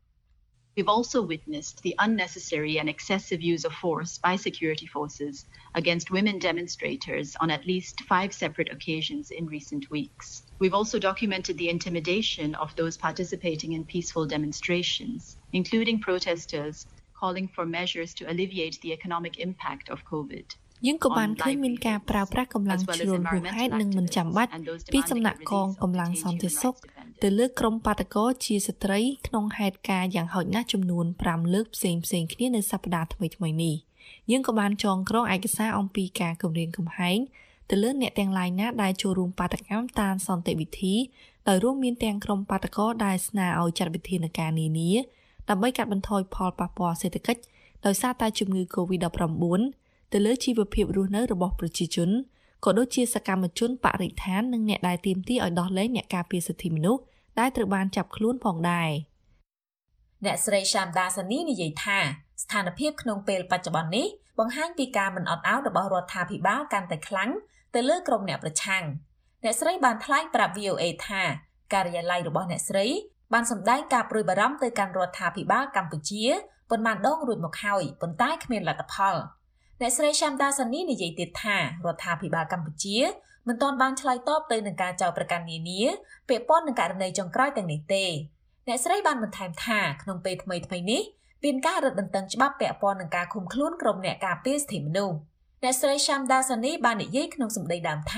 We've also witnessed the unnecessary and excessive use of force by security forces against women demonstrators on at least 5 separate occasions in recent weeks. We've also documented the intimidation of those participating in peaceful demonstrations, including protesters calling for measures to alleviate the economic impact of COVID. យើងក៏បានឃើញមានការប្រើប្រាស់កម្លាំងជ្រុលហួសហេតុនិងមិនចាំបាច់ពីសំណាក់កងកម្លាំងសន្តិសុខទៅលើក្រុមបាតកោជាស្ត្រីក្នុងហេតុការណ៍យ៉ាងហោចណាស់ចំនួន5លើកផ្សេងៗគ្នានៅសប្តាហ៍ថ្មីៗនេះយើងក៏បានចងក្រងឯកសារអំពីការគំរាមកំហែងទៅលើអ្នកទាំងឡាយណាដែលចូលរួមបាតកម្មតាមសន្តិវិធីដោយរួមមានទាំងក្រុមបាតកោដែលស្នើឲ្យចាត់វិធានការនានាដើម្បីកាត់បន្ថយផលប៉ះពាល់សេដ្ឋកិច្ចដោយសារតែជំងឺ COVID-19 ទៅលើជីវភាពរស់នៅរបស់ប្រជាជនក៏ដូចជាសកម្មជនបរិស្ថាននិងអ្នកដែលទាមទារឲ្យដោះលែងអ្នកការពារសិទ្ធិមនុស្សដែលត្រូវបានចាប់ខ្លួនផងដែរអ្នកស្រី Shamdasani និយាយថាស្ថានភាពក្នុងពេលបច្ចុប្បន្ននេះបង្ហាញពីការមិនអត់ឱនរបស់រដ្ឋាភិបាលកាន់តែខ្លាំងទៅលើក្រុមអ្នកប្រឆាំងអ្នកស្រីបានថ្លែងប្រាប់ VOA ថាការិយាល័យរបស់អ្នកស្រីបានសម្ដែងការព្រួយបារម្ភទៅកាន់រដ្ឋាភិបាលកម្ពុជាប៉ុន្មានដងរួចមកហើយប៉ុន្តែគ្មានលទ្ធផលអ្នកស្រី Shamdasani និយាយទៀតថារដ្ឋាភិបាលកម្ពុជាមិនទាន់បានឆ្លើយតបទៅនឹងការចោទប្រកាន់នានាពាក់ព័ន្ធនឹងករណីចុងក្រោយទាំងនេះទេអ្នកស្រីបានបន្ថែមថាក្នុងពេលថ្មីៗនេះមានការរឹតបន្តឹងច្បាប់ពាក់ព័ន្ធនឹងការឃុំខ្លួនក្រុមអ្នកការពារសិទ្ធិមនុស្សអ្នកស្រី Shamdasani បាននិយាយក្នុងសម្ដីដើមថា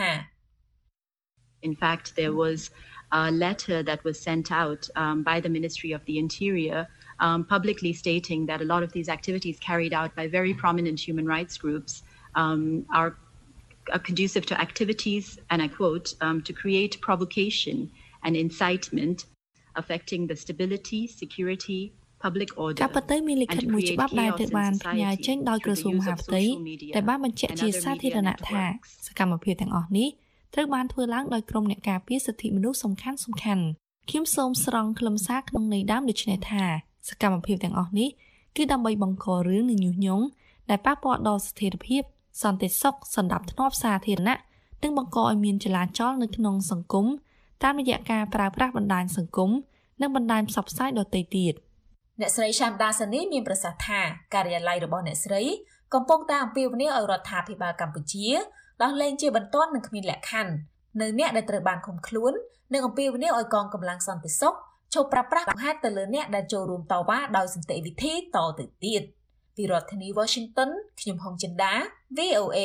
In fact, there was a letter that was sent out by the Ministry of the Interior publicly stating that a lot of these activities carried out by very prominent human rights groups are conducive to activities, and I quote, to create provocation and incitement affecting the stability, security, public order. ការពិតទៅមានលិខិតមួយច្បាប់ដែលត្រូវបានផ្ញើចេញដោយក្រសួងមហាផ្ទៃដែលបានបញ្ជាក់ជាសាធារណៈថាសកម្មភាពទាំងអស់នេះត្រូវបានធ្វើឡើងដោយក្រុមអ្នកការពារសិទ្ធិមនុស្សសំខាន់ៗខ្ញុំសូមស្រង់ខ្លឹមសារក្នុងន័យដើមដូចនេះថាសកម្មភាពទាំងអស់នេះគឺដើម្បីបង្ករឿងនិងញុះញង់ដែលប៉ះពាល់ដល់ស្ថិរភាពសន្តិសុខសណ្ដាប់ធ្នាប់សាធារណៈនិងបង្កឲ្យមានចលាចលនៅក្នុងសង្គមតាមរយៈការប្រើប្រាស់បណ្ដាញសង្គមនិងបណ្ដាញផ្សព្វផ្សាយដទៃទៀតអ្នកស្រី Shamdasani មានប្រសាសន៍ថាការិយាល័យរបស់អ្នកស្រីកំពុងតែអំពាវនាវឲ្យរដ្ឋាភិបាលកម្ពុជាដោះលែងជាបន្ទាន់និងគ្មានលក្ខខណ្ឌនៅអ្នកដែលត្រូវបានឃុំខ្លួននិងអំពាវនាវឲ្យកងកម្លាំងសន្តិសុខឈប់ប្រើប្រាស់បង្ហាត់ទៅលើអ្នកដែលចូលរួមតវ៉ាដោយសន្តិវិធីតទៅទៀតពីរដ្ឋធានី Washington ខ្ញុំហុងចិន្តា VOA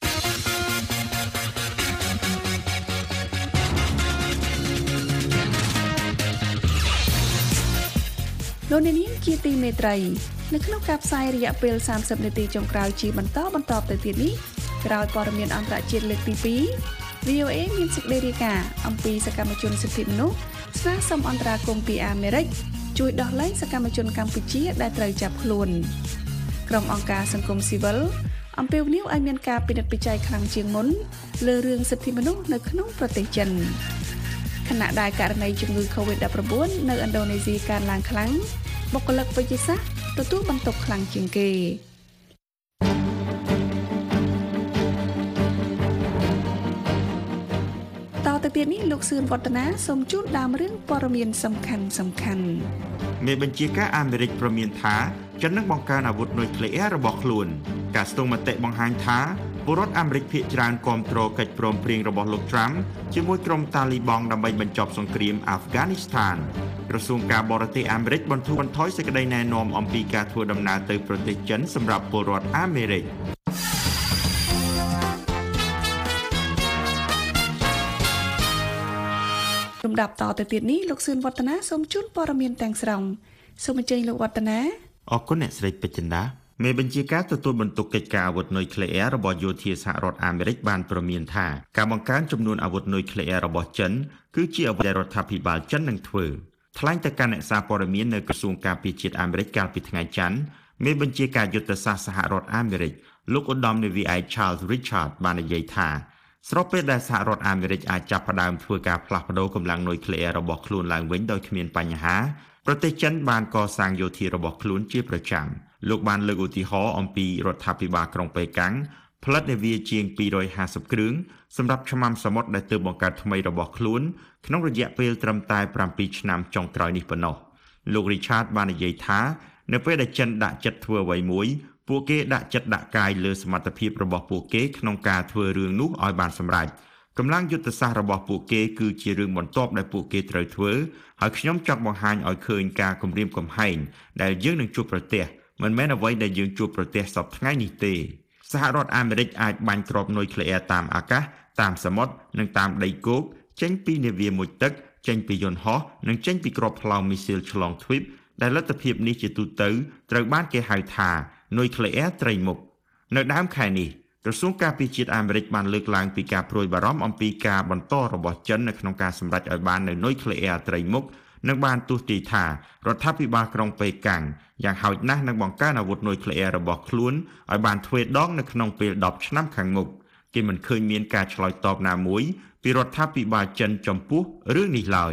លោកនាងជាទីមេត្រីនៅក្នុងការផ្សាយរយៈពេល30នាទីចុងក្រោយជាបន្តទៅទៀតនេះក្រោយព័ត៌មានអន្តរជាតិលើកទី2 VOA មានសេចក្តីរាយការណ៍អំពីសកម្មជនសិទ្ធិមនុស្សស្នើសុំអន្តរាគមន៍ពីអាមេរិកជួយដោះលែងសកម្មជនកម្ពុជាដែលត្រូវចាប់ខ្លួនក្រុមអង្គការសង្គមស៊ីវិលអំពាវនាវឲ្យមានការពិនិត្យពិច័យខ្លាំងជាងមុនលើរឿងសិទ្ធិមនុស្សនៅក្នុងប្រទេសចិនខណៈដែលករណីជំងឺ COVID-19 នៅឥណ្ឌូនេស៊ីកើនឡើងខ្លាំងបុគ្គលិកវិទ្យាសាស្ត្រទទួលបន្ទុកខ្លាំងជាងគេតទៅទៀតនេះលោកសឿនវឌ្ឍនាសូមជូនដើមរឿងព័ត៌មានសំខាន់មេបញ្ជាការអាមេរិកព្រមានថាចិននឹងបង្កើនអាវុធនុយក្លេអ៊ែររបស់ខ្លួនការស្ទង់មតិបង្ហាញថាពលរដ្ឋអាមេរិកភាគច្រើនគាំទ្រកិច្ចព្រមព្រៀងរបស់លោកត្រាំជាមួយក្រុមតាលីបង់ដើម្បីបញ្ចប់សង្គ្រាមអាហ្វហ្គានីស្ថានក្រសួងការបរទេសអាមេរិកបន្ធូរបន្ថយសេចក្តីណែនាំអំពីការធ្វើដំណើរទៅប្រទេសចិនសម្រាប់ពលរដ្ឋអាមេរិកលំដាប់តទៅទៀតនេះលោកសឿនវឌ្ឍនាសូមជូនព័ត៌មានទាំងស្រុងសូមអញ្ជើញលោកវឌ្ឍនាអរគុណអ្នកស្រីពេជ្រចិន្តាមេបញ្ជាការទទួលបន្ទុកកិច្ចការអាវុធនុយក្លេអ៊ែររបស់យោធាសហរដ្ឋអាមេរិកបានព្រមានថាការបង្កើនចំនួនអាវុធនុយក្លេអ៊ែររបស់ចិនគឺជាអ្វីដែលរដ្ឋាភិបាលចិននឹងធ្វើថ្លែងទៅកាន់អ្នកសារព័ត៌មាននៅក្រសួងការពារជាតិអាមេរិកកាលពីថ្ងៃច័ន្ទមេបញ្ជាការយុទ្ធសាស្ត្រសហរដ្ឋអាមេរិកលោកឧត្តមនាវីឯក Charles Richard បាននិយាយថាស្របពេលដែលសហរដ្ឋអាមេរិកអាចចាប់ផ្ដើមធ្វើការផ្លាស់ប្ដូរកម្លាំងនុយក្លេអ៊ែររបស់ខ្លួនឡើងវិញដោយគ្មានបញ្ហាប្រទេសចិនបានកសាងយោធារបស់ខ្លួនជាប្រចាំលោកបានលើកឧទាហរណ៍អំពីរដ្ឋាភិបាលក្រុងប៉េកាំងផលិតនាវាជាង250គ្រឿងសម្រាប់ឆ្មាំសមុទ្រដែលទើបបង្កើតថ្មីរបស់ខ្លួនក្នុងរយៈពេលត្រឹមតែ7ឆ្នាំចុងក្រោយនេះប៉ុណ្ណោះលោក Richard បាននិយាយថានៅពេលដែលចិនដាក់ចិត្តធ្វើអ្វីមួយពួកគេដាក់ចិត្តដាក់កាយលើសមត្ថភាពរបស់ពួកគេក្នុងការធ្វើរឿងនោះឲ្យបានសម្រេចកម្លាំងយុទ្ធសាស្ត្ររបស់ពួកគេគឺជារឿងបន្ទាប់ដែលពួកគេត្រូវធ្វើហើយខ្ញុំចង់បង្ហាញឲ្យឃើញការគំរាមកំហែងដែលយើងនឹងជួបប្រទះមិនមែនអ្វីដែលយើងជួបប្រទះសពថ្ងៃនេះទេសហរដ្ឋអាមេរិកអាចបាញ់គ្រាប់នុយក្លេអ៊ែរតាមអាកាសតាមសមុទ្រនិងតាមដីគោកចេញពីនាវាមុជទឹកចេញពីយន្តហោះនិងចេញពីគ្រាប់ផ្លោមមីស៊ីលឆ្លងទ្វីបដែលលទ្ធភាពនេះជាទូទៅត្រូវបានគេហៅថានុយក្លេអ៊ែរត្រីមុខនៅដើមខែនេះក្រសួងការពារជាតិអាមេរិកបានលើកឡើងពីការព្រួយបារម្ភអំពីការបន្តរបស់ចិននៅក្នុងការសម្រេចឲ្យបាននូវនុយក្លេអ៊ែរត្រីមុខនិងបានទស្សន៍ទាយថារដ្ឋាភិបាលក្រុងប៉េកាំងយ៉ាងហោចណាស់នឹងបង្កើនអាវុធនុយក្លេអ៊ែររបស់ខ្លួនឲ្យបានទ្វេដងនៅក្នុងពេល10ឆ្នាំខាងមុខគេមិនឃើញមានការឆ្លើយតបណាមួយពីរដ្ឋាភិបាលចិនចំពោះរឿងនេះឡើយ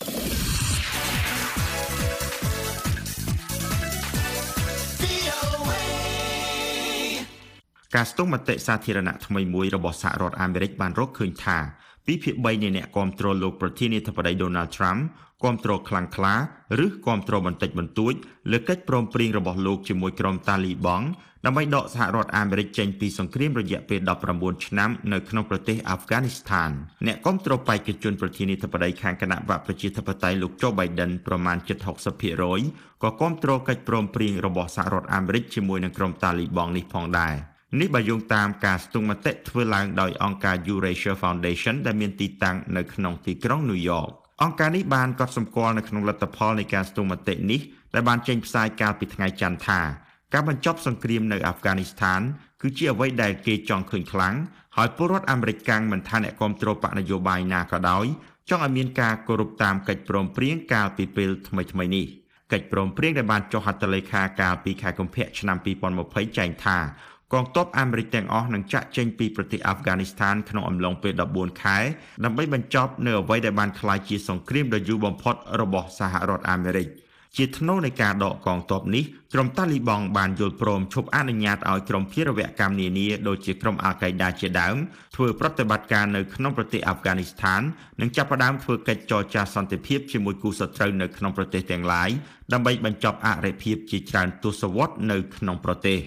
ការស្ទង់មតិសាធារណៈថ្មីមួយរបស់សហរដ្ឋអាមេរិកបានរកឃើញថា2ភាគ3នៃអ្នកគាំទ្រលោកប្រធានាធិបតី Donald Trump គាំទ្រខ្លាំងក្លាឬគាំទ្របន្តិចបន្តួចលើកិច្ចព្រមព្រៀងរបស់លោកជាមួយក្រុមតាលីបង់ដើម្បីដកសហរដ្ឋអាមេរិកចេញពីសង្គ្រាមរយៈពេល19ឆ្នាំនៅក្នុងប្រទេសអាហ្វហ្គានីស្ថានអ្នកគាំទ្របេក្ខជនប្រធានាធិបតីខាងគណៈបកប្រជាធិបតេយ្យលោក Joe Biden ប្រមាណ 70% ក៏គាំទ្រកិច្ចព្រមព្រៀងរបស់សហរដ្ឋអាមេរិកជាមួយនឹងក្រុមតាលីបង់នេះផងដែរនេះបើយោងតាមការស្ទង់មតិធ្វើឡើងដោយអង្គការ Eurasia Foundation ដែលមានទីតាំងនៅក្នុងទីក្រុង New York អង្គការនេះបានកត់សម្គាល់នៅក្នុងលទ្ធផលនៃការស្ទង់មតិនេះដែលបានចេញផ្សាយកាលពីថ្ងៃច័ន្ទថាការបញ្ចប់សង្គ្រាមនៅអាហ្វហ្គានីស្ថានគឺជាអ្វីដែលគេចង់ឃើញខ្លាំងហើយពលរដ្ឋអាមេរិកកាំងមិនថាអ្នកគាំទ្របកនយោបាយណាក៏ដោយចង់ឲ្យមានការគោរពតាមកិច្ចព្រមព្រៀងកាលពីពេលថ្មីៗនេះកិច្ចព្រមព្រៀងដែលបានចុះហត្ថលេខាកាលពីខែកុម្ភៈឆ្នាំ2020ចែងថាកងទ័ពអាមេរិកទាំងអស់នឹងចាក់ចេញពីប្រទេសអាហ្វហ្គានីស្ថានក្នុងអំឡុងពេល14ខែដើម្បីបញ្ចប់នៅអ្វីដែលបានក្លាយជាសង្គ្រាមដ៏យូរបំផុតរបស់សហរដ្ឋអាមេរិកជាថ្នូរនៃការដកកងទ័ពនេះក្រុមតាលីបង់បានយល់ព្រមឈប់អនុញ្ញាតឲ្យក្រុមភេរវកម្មនានាដូចជាក្រុមអាល់កៃដាជាដើមធ្វើប្រតិបត្តិការនៅក្នុងប្រទេសអាហ្វហ្គានីស្ថាននិងចាប់ផ្ដើមធ្វើកិច្ចចរចាសន្តិភាពជាមួយគូសត្រូវនៅក្នុងប្រទេសទាំងឡាយដើម្បីបញ្ចប់អរិភាពជាច្រើនទសវត្សរ៍នៅក្នុងប្រទេស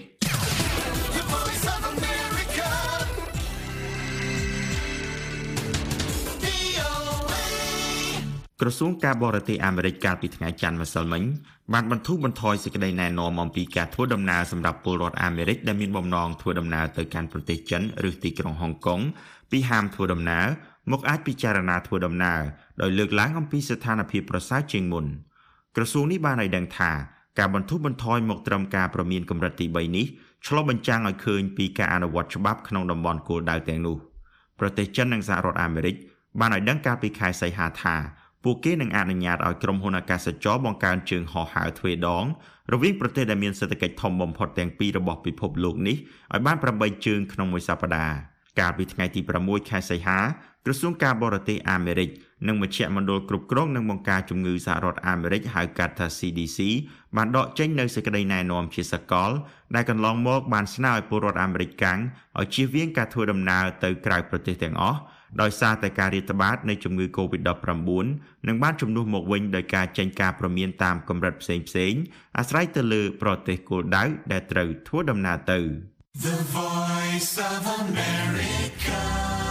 ក្រសួងការបរទេសអាមេរិកកាលពីថ្ងៃច័ន្ទម្សិលមិញបានបន្ធូរបន្ថយសេចក្តីណែនាំអំពីការធ្វើដំណើរសម្រាប់ពលរដ្ឋអាមេរិកដែលមានបំណងធ្វើដំណើរទៅកាន់ប្រទេសចិនឬទីក្រុងហុងកុងពីហាមធ្វើដំណើរមកអាចពិចារណាធ្វើដំណើរដោយលើកឡើងអំពីស្ថានភាពប្រសើរជាងមុនក្រសួងនេះបានឲ្យដឹងថាការបន្ធូរបន្ថយមកត្រឹមការប្រមានកម្រិតទី3នេះឆ្លុះបញ្ចាំងឲ្យឃើញពីការអនុវត្តច្បាប់ក្នុងតំបន់គោលដៅទាំងនោះប្រទេសចិននិងសហរដ្ឋអាមេរិកបានឲ្យដឹងកាលពីខែសីហាថាពួកគេនឹងអនុញ្ញាតឲ្យក្រុមហ៊ុនអាកាសចរបង្កើនជើងហោះហើរទ្វេដងរវាងប្រទេសដែលមានសេដ្ឋកិច្ចធំបំផុតទាំងពីររបស់ពិភពលោកនេះឲ្យបាន8ជើងក្នុងមួយសប្តាហ៍កាលពីថ្ងៃទី6ខែសីហាក្រសួងការបរទេសអាមេរិកនិងមជ្ឈមណ្ឌលគ្រប់គ្រងនិងបង្ការជំងឺសហរដ្ឋអាមេរិកហៅកាត់ថា CDC បានដកចេញនូវសេចក្តីណែនាំជាសកលដែលកន្លងមកបានស្នើឲ្យពលរដ្ឋអាមេរិកកាំងឲ្យជៀសវាងការធ្វើដំណើរទៅក្រៅប្រទេសទាំងអស់ដោយសារតែការរាតត្បាតនៃជំងឺ COVID-19 នឹងបានជំនួសមកវិញដោយការចេញការព្រមានតាមកម្រិតផ្សេងៗអាស្រ័យទៅលើប្រទេសគោលដៅដែលត្រូវធ្វើដំណើរទៅ The Voice of America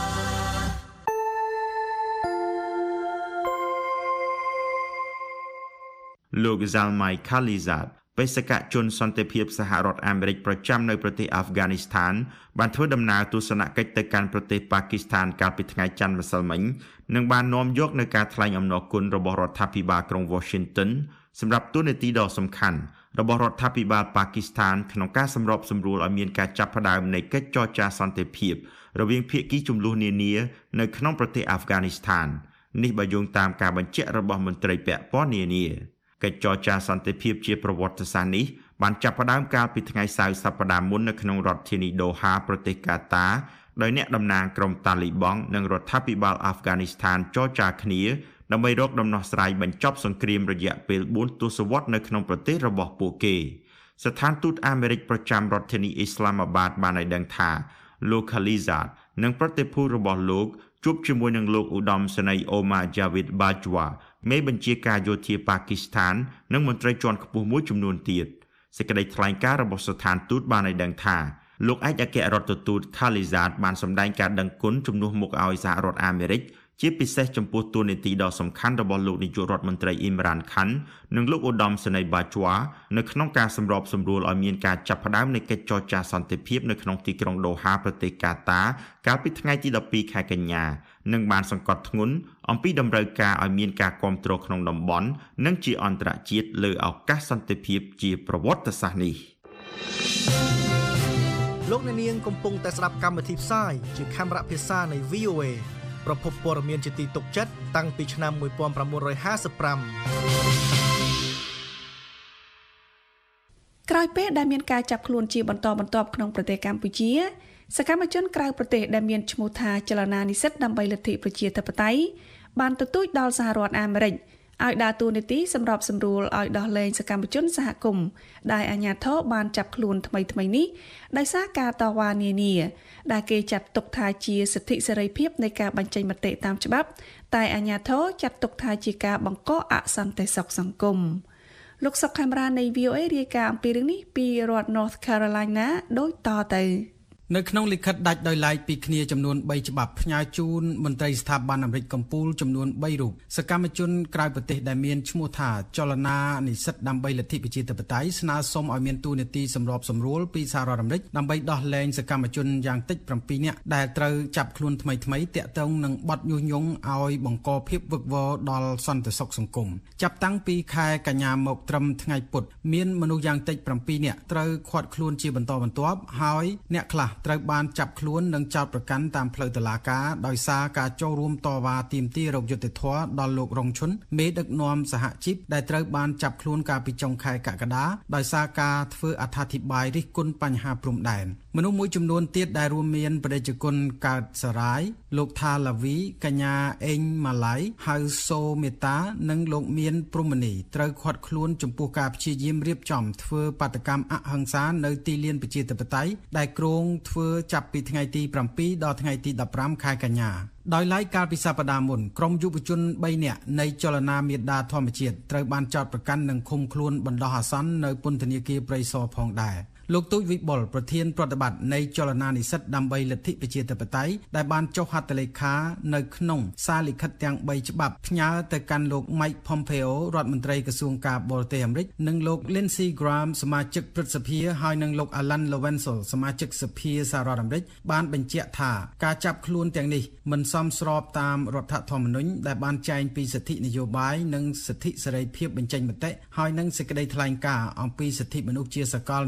លោក Zalmay Khalilzad បេសកជនសន្តិភាពសហរដ្ឋអាមេរិកប្រចាំនៅប្រទេសអាហ្វហ្គានីស្ថានបានធ្វើដំណើរទស្សនកិច្ចទៅកាន់ប្រទេសប៉ាគីស្ថានកាលពីថ្ងៃច័ន្ទម្សិលមិញនិងបាននាំយកនូវការថ្លែងអំណរគុណរបស់រដ្ឋាភិបាលក្រុង Washington សម្រាប់ទូនាទីដ៏សំខាន់របស់រដ្ឋាភិបាលប៉ាគីស្ថានក្នុងការសម្របសម្រួលឲ្យមានការចាប់ផ្ដើមនៃកិច្ចចរចាសន្តិភាពរវាងភាគីជម្លោះនានានៅក្នុងប្រទេសអាហ្វហ្គានីស្ថាននេះបើយោងតាមការបញ្ជាក់របស់មន្ត្រីពាក់ព័ន្ធនានាកិច្ចចរចាសន្តិភាពជាប្រវត្តិសាស្ត្រនេះបានចាប់ផ្ដើមកាលពីថ្ងៃសៅរ៍សប្តាហ៍មុននៅក្នុងរដ្ឋធានីដូហាប្រទេសកាតាដោយអ្នកតំណាងក្រុមតាលីបង់និងរដ្ឋាភិបាលអាហ្វហ្គានីស្ថានចរចាគ្នាដើម្បីរកដំណោះស្រាយបញ្ចប់សង្គ្រាមរយៈពេល4ទសវត្សរ៍នៅក្នុងប្រទេសរបស់ពួកគេស្ថានទូតអាមេរិកប្រចាំរដ្ឋធានីអ៊ីស្លាមាបាតបានឲ្យដឹងថាលោក Khalilzad និងប្រតិភូរបស់លោកជួបជាមួយនឹងលោកឧត្តមសេនីយ៍ Omar Javed Bajwa មេបញ្ជាការយោធាប៉ាគីស្ថាននិងមន្ត្រីជាន់ខ្ពស់មួយចំនួនទៀតសេចក្តីថ្លែងការណ៍របស់ស្ថានទូតបានឲ្យដឹងថាលោកឯកអគ្គរដ្ឋទូត Khalilzad បានសម្ដែងការដឹងគុណជំនួសមុខឲ្យសហរដ្ឋអាមេរិកជាពិសេសចំពោះតួនាទីដ៏សំខាន់របស់លោកនាយករដ្ឋមន្ត្រីអ៊ីមរ៉ានខាន់និងលោកឧត្តមសេនីយ៍បាជវ៉ានៅក្នុងការសម្របសម្រួលឲ្យមានការចាប់ផ្ដើមនៃកិច្ចចរចាសន្តិភាពនៅក្នុងទីក្រុងដូហាប្រទេសកាតាកាលពីថ្ងៃទី12ខែកញ្ញានិងបានសង្កត់ធ្ងន់អំពីតម្រូវការឲ្យមានការគាំទ្រក្នុងតំបន់និងជាអន្តរជាតិលើឱកាសសន្តិភាពជាប្រវត្តិសាស្ត្រនេះលោកអ្នកនាងកំពុងតែស្ដាប់កម្មវិធីផ្សាយជាខេមរៈភាសានៃ VOAប្រភពព័ត៌មានជាទីទុកចិត្តតាំងពីឆ្នាំ1955 ក្រោយពេលដែលមានការចាប់ខ្លួនជាបន្តបន្ទាប់ក្នុងប្រទេសកម្ពុជាសកម្មជនក្រៅប្រទេសដែលមានឈ្មោះថាចលនានិស្សិតដើម្បីលទ្ធិប្រជាធិបតេយ្យបានទទូចដល់សហរដ្ឋអាមេរិកឲ្យដើរតួនាទីសម្របសម្រួលឲ្យដោះលែងសកម្មជនសហគមន៍ដែលអាជ្ញាធរបានចាប់ខ្លួនថ្មីនេះដោយសារការតវ៉ានានាដែលគេចាត់ទុកថាជាសិទ្ធិសេរីភាពនៃការបញ្ចេញមតិតាមច្បាប់តែអាជ្ញាធរចាត់ទុកថាជាការបង្កអសន្តិសុខសង្គមលោកសុកខេមរានៃ VOA រាយការណ៍អំពីរឿងនេះពីរដ្ឋ North Carolina ដូចតទៅនៅក្នុងលិខិតដាច់ដោយឡែកពីគ្នាចំនួន3ច្បាប់ផ្ញើជូនមន្ត្រីស្ថាប័នអាមេរិកកំពូលចំនួន3រូបសកម្មជនក្រៅប្រទេសដែលមានឈ្មោះថាចលនានិស្សិតដើម្បីលទ្ធិប្រជាធិបតេយ្យស្នើសុំឲ្យមានទូនាទីសម្របសម្រួលពីសហរដ្ឋអាមេរិកដើម្បីដោះលែងសកម្មជនយ៉ាងតិច7នាក់ដែលត្រូវចាប់ខ្លួនថ្មីតាក់ទងនឹងបទញុះញង់ឲ្យបង្កភាពវឹកវរដល់សន្តិសុខសង្គមចាប់តាំងពីខែកញ្ញាមកត្រឹមថ្ងៃពុធមានមនុស្សយ៉ាងតិច7នាក់ត្រូវឃាត់ខ្លួនជាបន្តបន្ទាប់ហើយអ្នកខ្លះត្រូវបានចាប់ខ្លួននិងចោទប្រកាន់តាមផ្លូវតុលាការដោយសារការចូលរួមតវ៉ាទាមទាររកយុត្តិធម៌ដល់លោករងឈុនមេដឹកនាំសហជីពដែលត្រូវបានចាប់ខ្លួនកាលពីចុងខែកក្កដាដោយសារការធ្វើអត្ថាធិប្បាយរិះគន់បញ្ហាព្រំដែនមនុស្សមួយចំនួនទៀតដែលរួមមានបដិជគុណកើតសរាយលោកថាឡាវីកញ្ញាអេងម៉ាឡៃហៅសូមេតានិងលោកមានព្រំមនីត្រូវឃាត់ខ្លួនចំពោះការព្យាយាមរៀបចំធ្វើបាតកម្មអហិង្សានៅទីលានប្រជាធិបតេយ្យដែលគ្រោងធ្វើចាប់ពីថ្ងៃទី7ដល់ថ្ងៃទី15ខែកញ្ញាដោយឡែកកាលពីសប្តាហ៍មុនក្រុមយុវជន3នាក់នៃចលនាមេដាធម្មជាតិត្រូវបានចោទប្រកាន់និងឃុំខ្លួនបណ្ដោះអាសន្ននៅពន្ធនាគារព្រៃសរផងដែរលោកទូចវិបុលប្រធានប្រតិបត្តិនៃចលនានិស្សិតដើម្បីលទ្ធិប្រជាធិបតេយ្យដែលបានចុះហត្ថលេខានៅក្នុងសារលិខិតទាំង3ច្បាប់ផ្ញើទៅកាន់លោក Mike Pompeo រដ្ឋមន្ត្រីក្រសួងការបរទេសអាមេរិកនិងលោក Lindsey Graham សមាជិកព្រឹទ្ធសភាហើយនិងលោក Alan Lowenzel សមាជិកសភាសហរដ្ឋអាមេរិកបានបញ្ជាក់ថាការចាប់ខ្លួនទាំងនេះមិនសមស្របតាមរដ្ឋធម្មនុញ្ញដែលបានចែងពីសិទ្ធិនយោបាយនិងសិទ្ធិសេរីភាពបញ្ចេញមតិហើយនិងសេចក្តីថ្លែងការណ៍អំពីសិទ្ធិមនុស្សជាសកលនោះទេ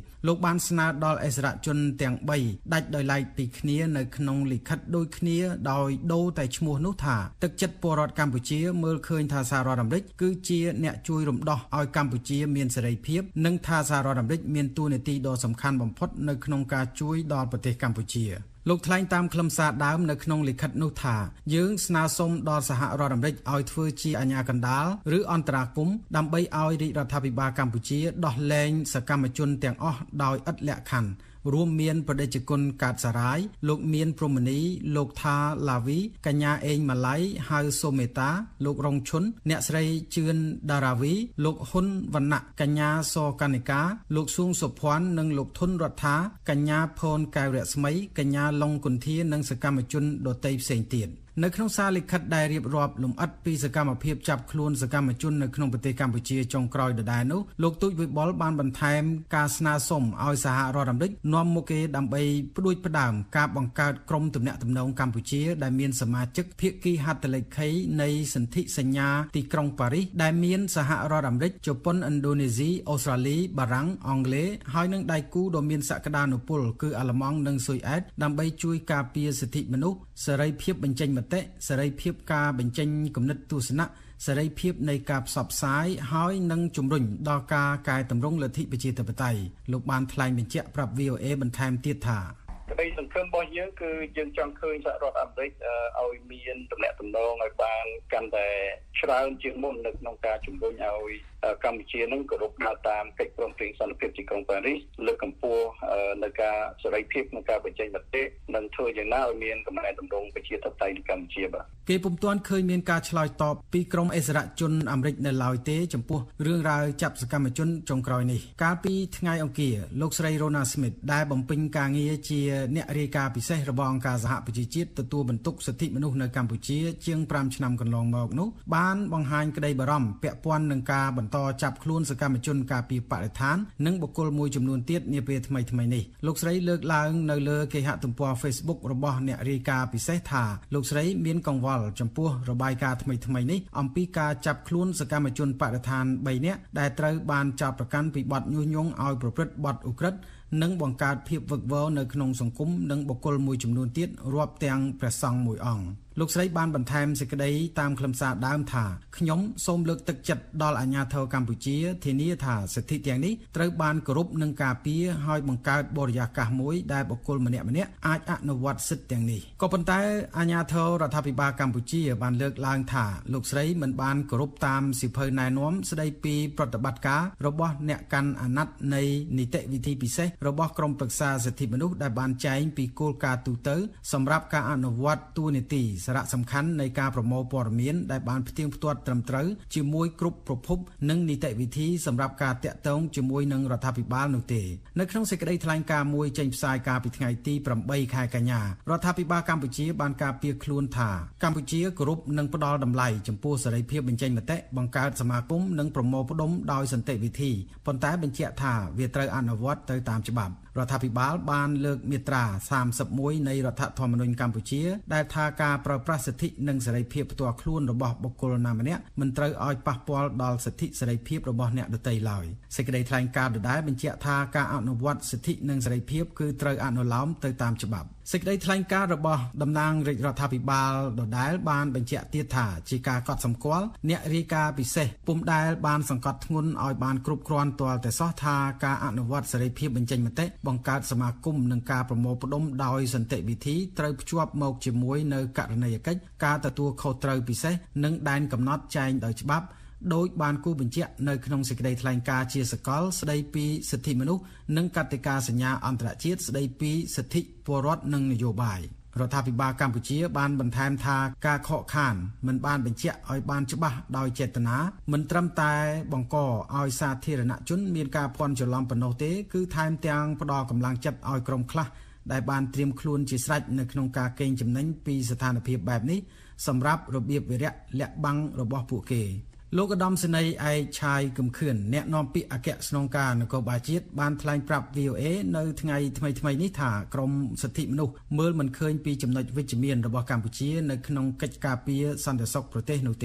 លោកបានស្នើដល់អិសរាជជនទាំង3ដាច់ដោយឡែកពីគ្នានៅក្នុងលិខិតដូចគ្នាដោយដូរតែឈ្មោះនោះថាទឹកចិត្តពលរដ្ឋកម្ពុជាមើលឃើញថាសហរដ្ឋអាមេរិកគឺជាអ្នកជួយរំដោះឲ្យកម្ពុជាមានសេរីភាពនិងថាសហរដ្ឋអាមេរិកមានតួនាទីដ៏សំខាន់បំផុតនៅក្នុងការជួយដល់ប្រទេសកម្ពុជាលោកថ្លែងតាមខ្លឹមសារដើមនៅក្នុងលិខិតនោះថាយើងស្នើសុំដល់សហរដ្ឋអាមេរិកឲ្យធ្វើជាអាជ្ញាកណ្ដាលឬអន្តរាគមន៍ដើម្បីឲ្យរាជរដ្ឋាភិបាលកម្ពុជាដោះលែងសកម្មជនទាំងអស់ដោយឥតលក្ខខណ្ឌរួមមានប្រដេជគុណកើតសារាយលោកមានព្រហ្មនីលោកថាឡាវីកញ្ញាអេងម៉ាឡៃហៅសូមេតាលោករងឈុនអ្នកស្រីជឿនដារាវីលោកហ៊ុនវណ្ណៈកញ្ញាសកនិកាលោកសួងសុភ័ណ្ឌនិងលោកធុនរដ្ឋាកញ្ញាផូនកែវរស្មីកញ្ញាឡុងគុន្ធានិងសកម្មជនដទៃផ្សេងទៀតនៅក្នុងសារលិខិតដែលរៀបរាប់លម្អិតពីសកម្មភាពចាប់ខ្លួនសកម្មជននៅក្នុងប្រទេសកម្ពុជាចុងក្រោយដដែលនោះលោកទូចវិបុលបានបន្ថែមការស្នើសុំឲ្យសហរដ្ឋអាមេរិកនាំមុខគេដើម្បីផ្ដួចផ្ដើមការបង្កើតក្រុមទំនាក់ទំនងកម្ពុជាដែលមានសមាជិកភាគីហត្ថលេខីនៃសន្ធិសញ្ញាទីក្រុងប៉ារីសដែលមានសហរដ្ឋអាមេរិកជប៉ុនឥណ្ឌូនេស៊ីអូស្ត្រាលីបារាំងអង់គ្លេសហើយនឹងដៃគូដ៏មានសក្តានុពលគឺអាល្លឺម៉ង់និងស៊ុយអែតដើម្បីជួយការពារសិទ្ធិមនុស្សសេរីភាពបញ្ចេញមតិសេរីភាពការបញ្ចេញគំនិតទស្សនៈសេរីភាពនៃការផ្សព្វផ្សាយហើយនឹងជំរុញដល់ការកែតម្រង់លទ្ធិប្រជាធិបតេយ្យលោកបានថ្លែងបញ្ជាក់ប្រាប់ VOA បន្ថែមទៀតថាក្តីសង្ឃឹមរបស់យើងគឺយើងចង់ឃើញសហរដ្ឋអាមេរិកឲ្យមានទំនាក់ទំនងឲ្យបានកាន់តែច្រើនជាងមុននៅក្នុងការជំរុញឲ្យកម្ពុជានឹងគោរពតាមកិច្ចព្រមព្រៀងសន្តិភាពទីក្រុងប៉ារីសលើកកម្ពស់នៅការសេរីភាពក្នុងការបញ្ចេញមតិនិងធ្វើយ៉ាងណាឲ្យមានកំណែទម្រង់ប្រជាធិបតេយ្យនៅកម្ពុជាបាទគេពុំទាន់ឃើញមានការឆ្លើយតបពីក្រមអិសរាជជនអាមេរិកនៅឡើយទេចំពោះរឿងរ៉ាវចាប់សកម្មជនចុងក្រោយនេះកាលពីថ្ងៃអង្គារលោកស្រី Rona Smith ដែលបំពេញការងារជាអ្នករាយការណ៍ពិសេសរបស់អង្គការសហប្រជាជាតិទទួលបន្ទុកសិទ្ធិមនុស្សនៅកម្ពុជាជាង5ឆ្នាំកន្លងមកនោះបានបង្ហាញក្តីបារម្ភពាក់ព័ន្ធនឹងការបន្តចាប់ខ្លួនសកម្មជនការពារបរិស្ថាននិងបុគ្គលមួយចំនួនទៀតនាពេលថ្មីៗនេះលោកស្រីលើកឡើងនៅលើគេហទំព័រ Facebook របស់អ្នករាយការណ៍ពិសេសថាលោកស្រីមានកង្វល់ចំពោះរបាយការណ៍ថ្មីៗនេះអំពីការចាប់ខ្លួនសកម្មជនបរិស្ថាន3នាក់ដែលត្រូវបានចោទប្រកាន់ពីបទញុះញង់ឲ្យប្រព្រឹត្តបទឧក្រិដ្ឋនិងបង្កើតភាពវឹកវរនៅក្នុងសង្គមនិងបុគ្គលមួយចំនួនទៀតរាប់ទាំងព្រះសង្ឃមួយអង្គលោកស្រីបានបន្ថែមសេចក្តីតាមខ្លឹមសារដើមថាខ្ញុំសូមលើកទឹកចិត្តដល់អាជ្ញាធរកម្ពុជាធានាថាសិទ្ធិទាំងនេះត្រូវបានគោរពនិងការពារហើយបង្កើតបរិយាកាសមួយដែលបុគ្គលម្នាក់ៗអាចអនុវត្តសិទ្ធិទាំងនេះក៏ប៉ុន្តែអាជ្ញាធររដ្ឋាភិបាលកម្ពុជាបានលើកឡើងថាលោកស្រីមិនបានគោរពតាមសៀវភៅណែនាំស្តីពីប្រតិបត្តិការរបស់អ្នកកាន់អាណត្តិនៃនីតិវិធីពិសេសរបស់ក្រមប្រឹក្សាសិទ្ធិមនុស្សដែលបានចែងពីគោលការណ៍ទូទៅសម្រាប់ការអនុវត្តតួនាទីសារៈសំខាន់នៃការប្រមូលព័ត៌មានដែលបានផ្ទៀងផ្ទាត់ត្រឹមត្រូវជាមួយគ្រប់ប្រភពនិងនីតិវិធីសម្រាប់ការតាក់ទងជាមួយនឹងរដ្ឋាភិបាលនោះទេនៅក្នុងសេចក្តីថ្លែងការណ៍មួយចេញផ្សាយកាលពីថ្ងៃទី8ខែកញ្ញារដ្ឋាភិបាលកម្ពុជាបានការពារខ្លួនថាកម្ពុជាគោរពនិងផ្ដល់តម្លៃចំពោះសេរីភាពបញ្ចេញមតិបង្កើតសមាគមនិងប្រមូលផ្ដុំដោយសន្តិវិធីប៉ុន្តែបញ្ជាក់ថាវាត្រូវអនុវត្តទៅតាមច្បាប់រដ្ឋាភិបាលបានលើកមាត្រា31នៃរដ្ឋធម្មនុញ្ញកម្ពុជាដែលថាការប្រើប្រាស់សិទ្ធិនិងសេរីភាពផ្ទាល់ខ្លួនរបស់បុគ្គលណាម្នាក់មិនត្រូវឲ្យប៉ះពាល់ដល់សិទ្ធិសេរីភាពរបស់អ្នកដទៃឡើយសេចក្តីថ្លែងការណ៍ដដែលបញ្ជាក់ថាការអនុវត្តសិទ្ធិនិងសេរីភាពគឺត្រូវអនុលោមទៅតាមច្បាប់សេចក្តីថ្លែងការណ៍របស់តំណាងរាជរដ្ឋាភិបាលដដែលបានបញ្ជាក់ទៀតថាជាការកត់សម្គាល់អ្នករាយការណ៍ពិសេសពុំដែលបានសង្កត់ធ្ងន់ឲ្យបានគ្រប់គ្រាន់ទាល់តែសោះថាការអនុវត្តសេរីភាពបញ្ចេញមតិបង្កើតសមាគមនិងការប្រមូលផ្ដុំដោយសន្តិវិធីត្រូវភ្ជាប់មកជាមួយនៅករណីយកិច្ចការទទួលខុសត្រូវពិសេសនិងដែនកំណត់ចែងដោយច្បាប់ដោយបានគូបញ្ជាក់នៅក្នុងសេចក្តីថ្លែងការណ៍ជាសកលស្តីពីសិទ្ធិមនុស្សនិងកតិកាសញ្ញាអន្តរជាតិស្តីពីសិទ្ធិពលរដ្ឋនិងនយោបាយរដ្ឋាភិបាលកម្ពុជាបានបន្ថែមថាការខកខានមិនបានបញ្ជាក់ឲ្យបានច្បាស់ដោយចេតនាមិនត្រឹមតែបង្កឲ្យសាធារណជនមានការភ័ន្តច្រឡំប៉ុណ្ណោះទេគឺថែមទាំងផ្ដល់កម្លាំងចិត្តឲ្យក្រុមខ្លះដែលបានត្រៀមខ្លួនជាស្រេចនៅក្នុងការកេងចំណេញពីស្ថានភាពបែបនេះសម្រាប់របៀបវិរៈលាក់បាំងរបស់ពួកគេលោកឧត្តមសេនីយ៍ឯកឆាយគឹមខឿនអ្នកនាំពាក្យអគ្គស្នងការនគរបាលជាតិបានថ្លែងប្រាប់ VOA នៅថ្ងៃថ្មីនេះថាក្រមសិទ្ធិមនុស្សមើលមិនឃើញពីចំណុចវិជ្ជមានរបស់កម្ពុជានៅក្នុងកិច្ចការពារសន្តិសុខប្រទេសនោះទេ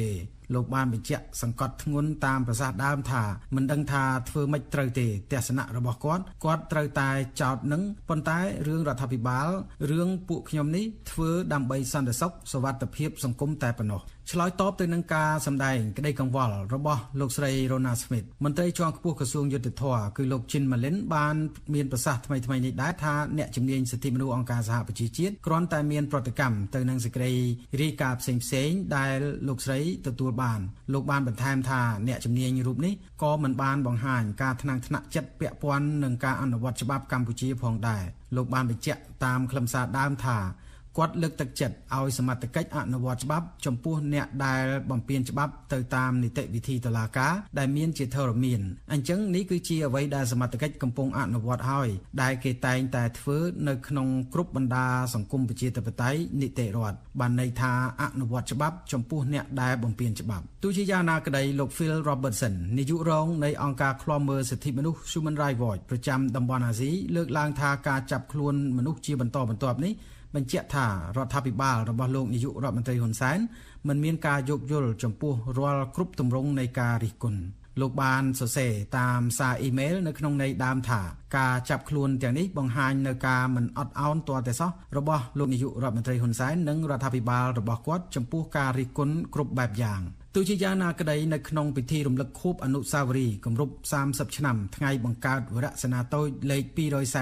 លោកបានបញ្ជាក់សង្កត់ធ្ងន់តាមប្រសាសន៍ដើមថាមិនដឹងថាធ្វើម៉េចត្រូវទេទស្សនៈរបស់គាត់ត្រូវតែចោទនឹងប៉ុន្តែរឿងរដ្ឋាភិបាលរឿងពួកខ្ញុំនេះធ្វើដើម្បីសន្តិសុខសុវត្ថិភាពសង្គមតែប៉ុណ្ណោះឆ្លើយតបទៅនឹងការសម្ដែងក្តីកង្វល់របស់លោកស្រី Rona Smith មន្ត្រីជាន់ខ្ពស់ក្រសួងយុទ្ធភ័ពគឺលោក Chin Malin បានមានប្រសាសន៍ថ្មីៗនេះដែរថាអ្នកជំនាញសិទ្ធិមនុស្សអង្គការសហប្រជាជាតិគ្រាន់តែមានប្រតិកម្មទៅនឹងសេចក្តីរាយការណ៍ផ្សេងៗដែលលោកស្រីទទួលបានលោកបានបន្ថែមថាអ្នកជំនាញរូបនេះក៏មិនបានបង្ហាញការថ្នាក់ចិត្តពាក់ព័ន្ធនឹងការអនុវត្តច្បាប់កម្ពុជាផងដែរលោកបានបញ្ជាក់តាមខ្លឹមសារដើមថាគាត់លើកទឹកចិត្តឲ្យសមត្ថកិច្ចអនុវត្តច្បាប់ចំពោះអ្នកដែលបំពានច្បាប់ទៅតាមនីតិវិធីតុលាការដែលមានជាធរមានអញ្ចឹងនេះគឺជាអ្វីដែលសមត្ថកិច្ចកំពុងអនុវត្តហើយដែលគេតែងតែធ្វើនៅក្នុងគ្រប់បណ្ដាសង្គមប្រជាធិបតេយ្យនីតិរដ្ឋបានន័យថាអនុវត្តច្បាប់ចំពោះអ្នកដែលបំពានច្បាប់ទោះជាយ៉ាងណាក្តីលោក Phil Robertson នាយករងនៃអង្គការឃ្លាំមើលសិទ្ធិមនុស្ស Human Rights Watch ប្រចាំតំបន់អាស៊ីលើកឡើងថាការចាប់ខ្លួនមនុស្សជាបន្តបន្ទាប់នេះបញ្ជាក់ថារដ្ឋាភិបាលរបស់លោកនាយករដ្ឋមន្ត្រីហ៊ុនសែនមិនមានការយោគយល់ចំពោះរាល់គ្រប់ទម្រង់នៃការរិះគន់លោកបានសរសេរតាមសារអ៊ីមែលនៅក្នុងន័យដើមថាការចាប់ខ្លួនទាំងនេះបង្ហាញនៅការមិនអត់ឱនទាល់តែសោះរបស់លោកនាយករដ្ឋមន្ត្រីហ៊ុនសែននិងរដ្ឋាភិបាលរបស់គាត់ចំពោះការរិះគន់គ្រប់បែបយ៉ាងទោះជាយ៉ាងណាក្តីនៅក្នុងពិធីរំលឹកខួបអនុស្សាវរីយ៍គម្រប់30ឆ្នាំថ្ងៃបង្កើតវរៈសេនាតូចលេខ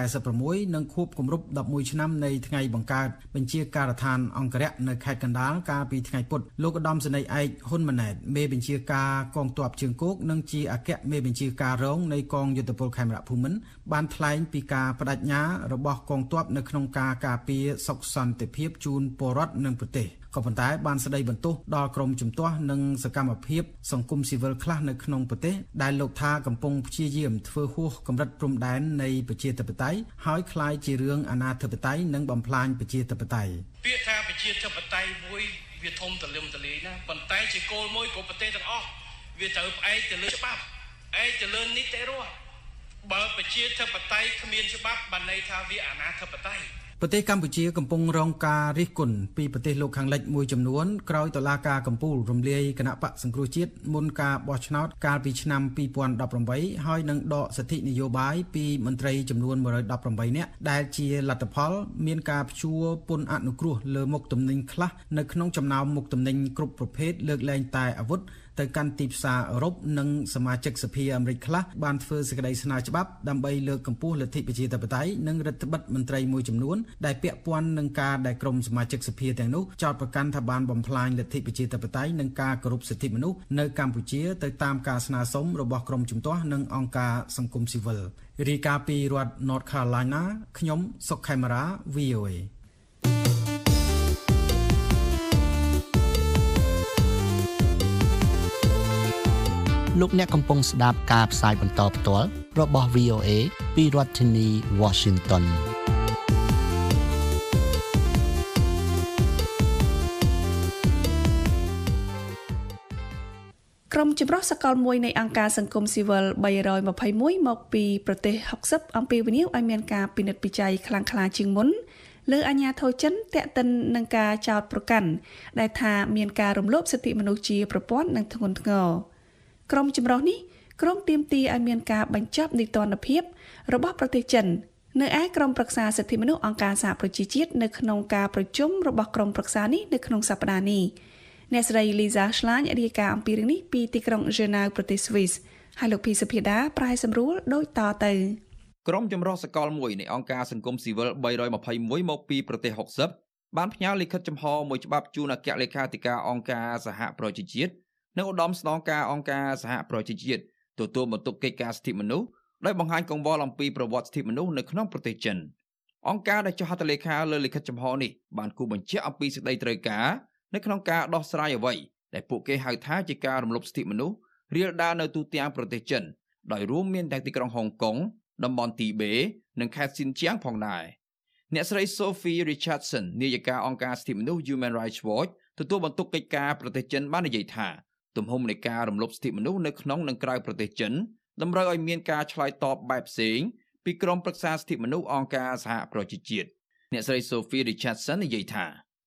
246និងខួបគម្រប់11ឆ្នាំនៃថ្ងៃបង្កើតបញ្ជាការដ្ឋានអង្គរៈនៅខេត្តកណ្ដាលកាលពីថ្ងៃពុធលោកឧត្តមសេនីយ៍ឯកហ៊ុនម៉ាណែតមេបញ្ជាការកងទ័ពជើងគោកនិងជាអគ្គមេបញ្ជាការរងនៃកងយុទ្ធពលខេមរៈភូមិន្ទបានថ្លែងពីការបដិញ្ញារបស់កងទ័ពនៅក្នុងការការពារសុខសន្តិភាពជូនពលរដ្ឋនិងប្រទេសក៏ប៉ុន្តែបានស្ដីបន្ទោសដល់ក្រមជំទាស់និងសកម្មភាពសង្គមស៊ីវិលខ្លះនៅក្នុងប្រទេសដែលលោកថាកំពុងព្យាយាមធ្វើហួសកម្រិតព្រំដែននៃប្រជាធិបតេយ្យហើយคล้ายជារឿងអនាធិបតេយ្យនិងបំផ្លាញប្រជាធិបតេយ្យពាក្យថាប្រជាធិបតេយ្យមួយវាធំទលំទលាយណាប៉ុន្តែជាគោលមួយcủaប្រទេសទាំងអស់វាត្រូវផ្អែកទៅលើច្បាប់ឯកទៅលើនីតិរដ្ឋបើប្រជាធិបតេយ្យគ្មានច្បាប់បានន័យថាវាអនាធិបតេយ្យប្រទេសកម្ពុជាកំពុងរងការរិះគន់ពីប្រទេសលោកខាងលិចមួយចំនួនក្រោយតុលាការកំពូលរំលាយគណៈបកសង្គ្រោះជាតិមុនការបោះឆ្នោតកាលពីឆ្នាំ2018ហើយនឹងដកសិទ្ធិនយោបាយពីមន្ត្រីចំនួន118នាក់ដែលជាលទ្ធផលមានការព្យួរពន្ធអនុគ្រោះលើមុខទំនិញខ្លះនៅក្នុងចំណោមមុខទំនិញគ្រប់ប្រភេទលើកលែងតែអាវុធទៅកាន់ទីផ្សារអឺរ៉ុបនិងសមាជិកសភាអាមេរិកខ្លះបានធ្វើសេចក្តីស្នើច្បាប់ដើម្បីលើកកម្ពស់លទ្ធិប្រជាធិបតេយ្យនិងរដ្ឋបិទមន្ត្រីមួយចំនួនដែលពាក់ព័ន្ធនឹងការដែលក្រុមសមាជិកសភាទាំងនោះចោទប្រកាន់ថាបានបំផ្លាញលទ្ធិប្រជាធិបតេយ្យនិងការគោរពសិទ្ធិមនុស្សនៅកម្ពុជាទៅតាមការស្នើសុំរបស់ក្រុមជំទាស់និងអង្គការសង្គមស៊ីវិលរាយការណ៍ពីរដ្ឋ North Carolina ខ្ញុំសុកខេមរា VOA លោកអ្នកកំពុងស្ដាប់ការផ្សាយបន្តផ្ទាល់របស់ VOA ពីរដ្ឋធានី Washington ក្រុមចម្រុះសកលមួយនៃអង្គការសង្គមស៊ីវិល321មកពីប្រទេស60អំពាវនាវឲ្យមានការពិនិត្យពិច័យខ្លាំងក្លាជាងមុនលើអាញាធរចិនតាក់ទិននឹងការចោទប្រកាន់ដែលថាមានការរំលោភសិទ្ធិមនុស្សជាប្រព័ន្ធនិងធ្ងន់ធ្ងរក្រុមចម្រុះនេះក្រុមទាមទារឲ្យមានការបញ្ចប់នីតិរដ្ឋភាពរបស់ប្រទេសចិននៅឯក្រុមប្រឹក្សាសិទ្ធិមនុស្សអង្គការសហប្រជាជាតិនៅក្នុងការប្រជុំរបស់ក្រុមប្រឹក្សានេះនៅក្នុងសប្តាហ៍នេះអ្នកស្រី Lisa Schlein រាយការណ៍អំពីរឿងនេះពីទីក្រុង Geneva ប្រទេស Swiss ហើយលោកភីសុភាដាប្រាយសម្រួលដូចតទៅក្រុមចម្រុះសកលមួយនៃអង្គការសង្គមស៊ីវិល321មកពីប្រទេស60បានផ្ញើលិខិតចំហមួយច្បាប់ជូនអគ្គលេខាធិការអង្គការសហប្រជាជាតិនិងឧត្តមស្នងការអង្គការសហប្រជាជាតិទទួលបន្ទុកកិច្ចការសិទ្ធិមនុស្សដោយបង្ហាញកង្វល់អំពីប្រវត្តិសិទ្ធិមនុស្សនៅក្នុងប្រទេសចិនអង្គការដែលចុះហត្ថលេខាលើលិខិតចំហនេះបានគូបញ្ជាក់អំពីសេចក្តីត្រូវការនៅក្នុងការដោះស្រាយអ្វីដែលពួកគេហៅថាជាការរំលោភសិទ្ធិមនុស្សរាលដាលនៅទូទាំងប្រទេសចិនដោយរួមមានទាំងទីក្រុងហុងកុងតំបន់ទីបេនិងខេត្តស៊ីនជៀងផងដែរអ្នកស្រី Sophie Richardson នាយិកាអង្គការសិទ្ធិមនុស្ស Human Rights Watch ទទួលបន្ទុកកិច្ចការប្រទេសចិនបាននិយាយថាទំហំនៃការរំលោភសិទ្ធិមនុស្សនៅក្នុងនិងក្រៅប្រទេសចិនតម្រូវឲ្យមានការឆ្លើយតបបែបផ្សេងពីក្រុមប្រឹក្សាសិទ្ធិមនុស្សអង្គការសហប្រជាជាតិអ្នកស្រី Sophie Richardson និយាយថា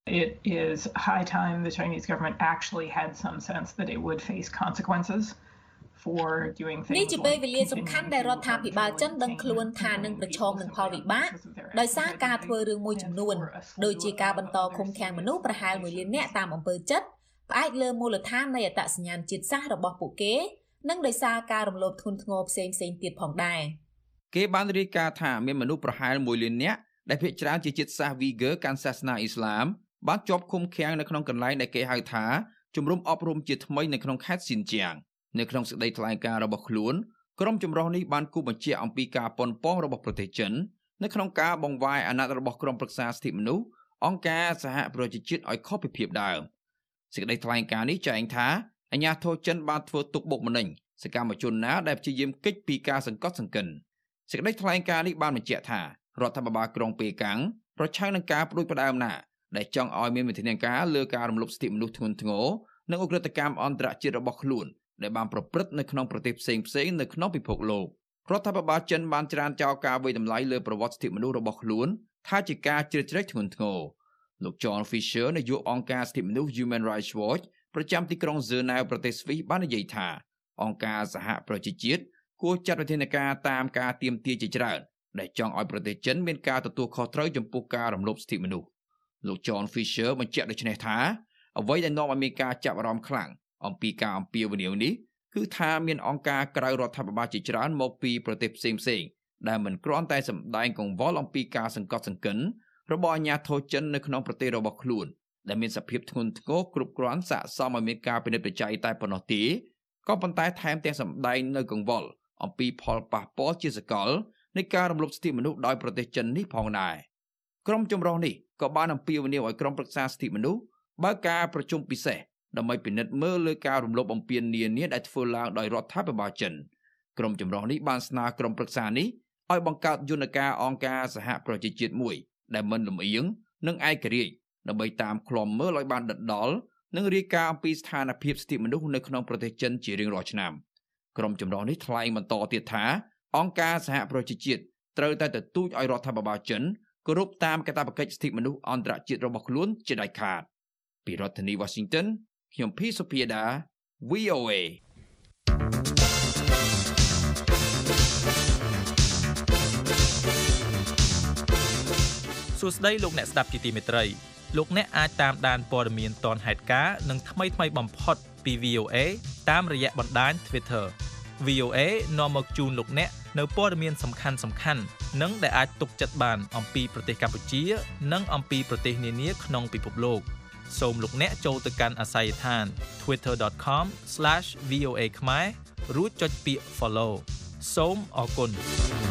It is high time the Chinese government actually had some sense that it would face consequences for doing things នេះជាពេលវេលាសំខាន់ដែលរដ្ឋាភិបាលចិនដឹងខ្លួនថានឹងប្រឈមនឹងផលវិបាកដោយសារការធ្វើរឿងមួយចំនួនដូចជាការបន្តឃុំឃាំងមនុស្សប្រហែល1លាននាក់តាមអំពើចិត្តផ្អែកលើមូលដ្ឋាននៃអត្តសញ្ញាណជាតិសាសន៍របស់ពួកគេនិងដោយសារការរំលោភធ្ងន់ធ្ងរផ្សេងៗទៀតផងដែរគេបានរាយការណ៍ថាមានមនុស្សប្រហែល1លាននាក់ដែលភាគច្រើនជាជាតិសាសន៍ Uyghur កាន់សាសនាអ៊ីស្លាមបានជាប់ឃុំឃាំងនៅក្នុងកន្លែងដែលគេហៅថាជំរំអប់រំជាថ្មីនៅក្នុងខេត្តស៊ីនជាងនៅក្នុងសេចក្តីថ្លែងការណ៍របស់ខ្លួនក្រុមចម្រុះនេះបានគូបញ្ជាក់អំពីការប៉ុនប៉ងរបស់ប្រទេសចិននៅក្នុងការបង្វែរអាណត្តិរបស់ក្រុមប្រឹក្សាសិទ្ធិមនុស្សអង្គការសហប្រជាជាតិឲ្យខុសពីភាពដើមសេចក្តីថ្លែងការណ៍នេះចែងថាអាញាធរចិនបានធ្វើទុកបុកម្នេញសកម្មជនណាដែលព្យាយាមគេចពីការសង្កត់សង្កិនសេចក្តីថ្លែងការណ៍នេះបានបញ្ជាក់ថារដ្ឋាភិបាលក្រុងប៉េកាំងប្រឆាំងនឹងការផ្ដួចផ្ដើមណាដែលចង់ឲ្យមានវិធានការលើការរំលោភសិទ្ធិមនុស្សធ្ងន់ធ្ងរនិងឧក្រិដ្ឋកម្មអន្តរជាតិរបស់ខ្លួនដែលបានប្រព្រឹត្តនៅក្នុងប្រទេសផ្សេងៗនៅក្នុងពិភពលោករដ្ឋាភិបាលចិនបានច្រានចោលការវិយតម្លៃលើប្រវត្តិសិទ្ធិមនុស្សរបស់ខ្លួនថាជាការជ្រៀតជ្រែកធ្ងន់ធ្ងរលោក John Fisher នាយកអង្គការសិទ្ធិមនុស្ស Human Rights Watch ប្រចាំទីក្រុងហ្សឺណែវប្រទេសស្វីសបាននិយាយថាអង្គការសហប្រជាជាតិគួរចាត់វិធានការតាមការទាមទារជាច្រើនដែលចង់ឲ្យប្រទេសចិនមានការទទួលខុសត្រូវចំពោះការរំលោភសិទ្ធិមនុស្សលោក John Fisher បញ្ជាក់ដូចនេះថាអ្វីដែលនាំឲ្យមានការចាប់អារម្មណ៍ខ្លាំងអំពីការអំពាវនាវនេះគឺថាមានអង្គការក្រៅរដ្ឋាភិបាលជាច្រើនមកពីប្រទេសផ្សេងៗដែលមិនគ្រាន់តែសម្ដែងកង្វល់អំពីការសង្កត់សង្កិនរបស់អាញាធរចិននៅក្នុងប្រទេសរបស់ខ្លួនដែលមានសភាពធ្ងន់ធ្ងរគ្រប់គ្រាន់ស័ក្តិសមឲ្យមានការពិនិត្យវិจัยតែប៉ុណ្ណោះទេក៏ប៉ុន្តែថែមទាំងសម្ដែងនៅកង្វល់អំពីផលប៉ះពាល់ជាសកលនៃការរំលោភសិទ្ធិមនុស្សដោយប្រទេសចិននេះផងដែរក្រុមចម្រុះនេះក៏បានអំពាវនាវឲ្យក្រុមប្រឹក្សាសិទ្ធិមនុស្សបើកការប្រជុំពិសេសដើម្បីពិនិត្យមើលលើការរំលោភបំពាននានាដែលធ្វើឡើងដោយរដ្ឋាភិបាលចិនក្រុមចម្រុះនេះបានស្នើក្រុមប្រឹក្សានេះឲ្យបង្កើតយន្តការអង្គការសហប្រជាជាតិមួយដែលមិនលំអៀងនិងឯករាជ្យដើម្បីតាមឃ្លាំមើលឲ្យបានដិតដល់និងរាយការណ៍អំពីស្ថានភាពសិទ្ធិមនុស្សនៅក្នុងប្រទេសចិនជារៀងរាល់ឆ្នាំក្រុមចម្រុះនេះថ្លែងបន្តទៀតថាអង្គការសហប្រជាជាតិត្រូវតែទទូចឲ្យរដ្ឋាភិបាលចិនគោរពតាមកាតព្វកិច្ចសិទ្ធិមនុស្សអន្តរជាតិរបស់ខ្លួនជាដាច់ខាតពីរដ្ឋធានី Washington ខ្ញុំភីសុភាដា VOA សួស្តីលោកអ្នកស្ដាប់ជាទីមេត្រីលោកអ្នកអាចតាមដានព័ត៌មានទាន់ហេតុការណ៍និងថ្មីៗបំផុតពី VOA តាមរយៈបណ្ដាញ Twitter VOA នាំមកជូនលោកអ្នកនៅព័ត៌មានសំខាន់ៗនិងដែលអាចទុកចិត្តបានអំពីប្រទេសកម្ពុជានិងអំពីប្រទេសនានាក្នុងពិភពលោកសូមលោកអ្នកចូលទៅកាន់អាស័យដ្ឋាន twitter.com/voa ខ្មែររួចចុចពាក្យ follow សូមអរគុណ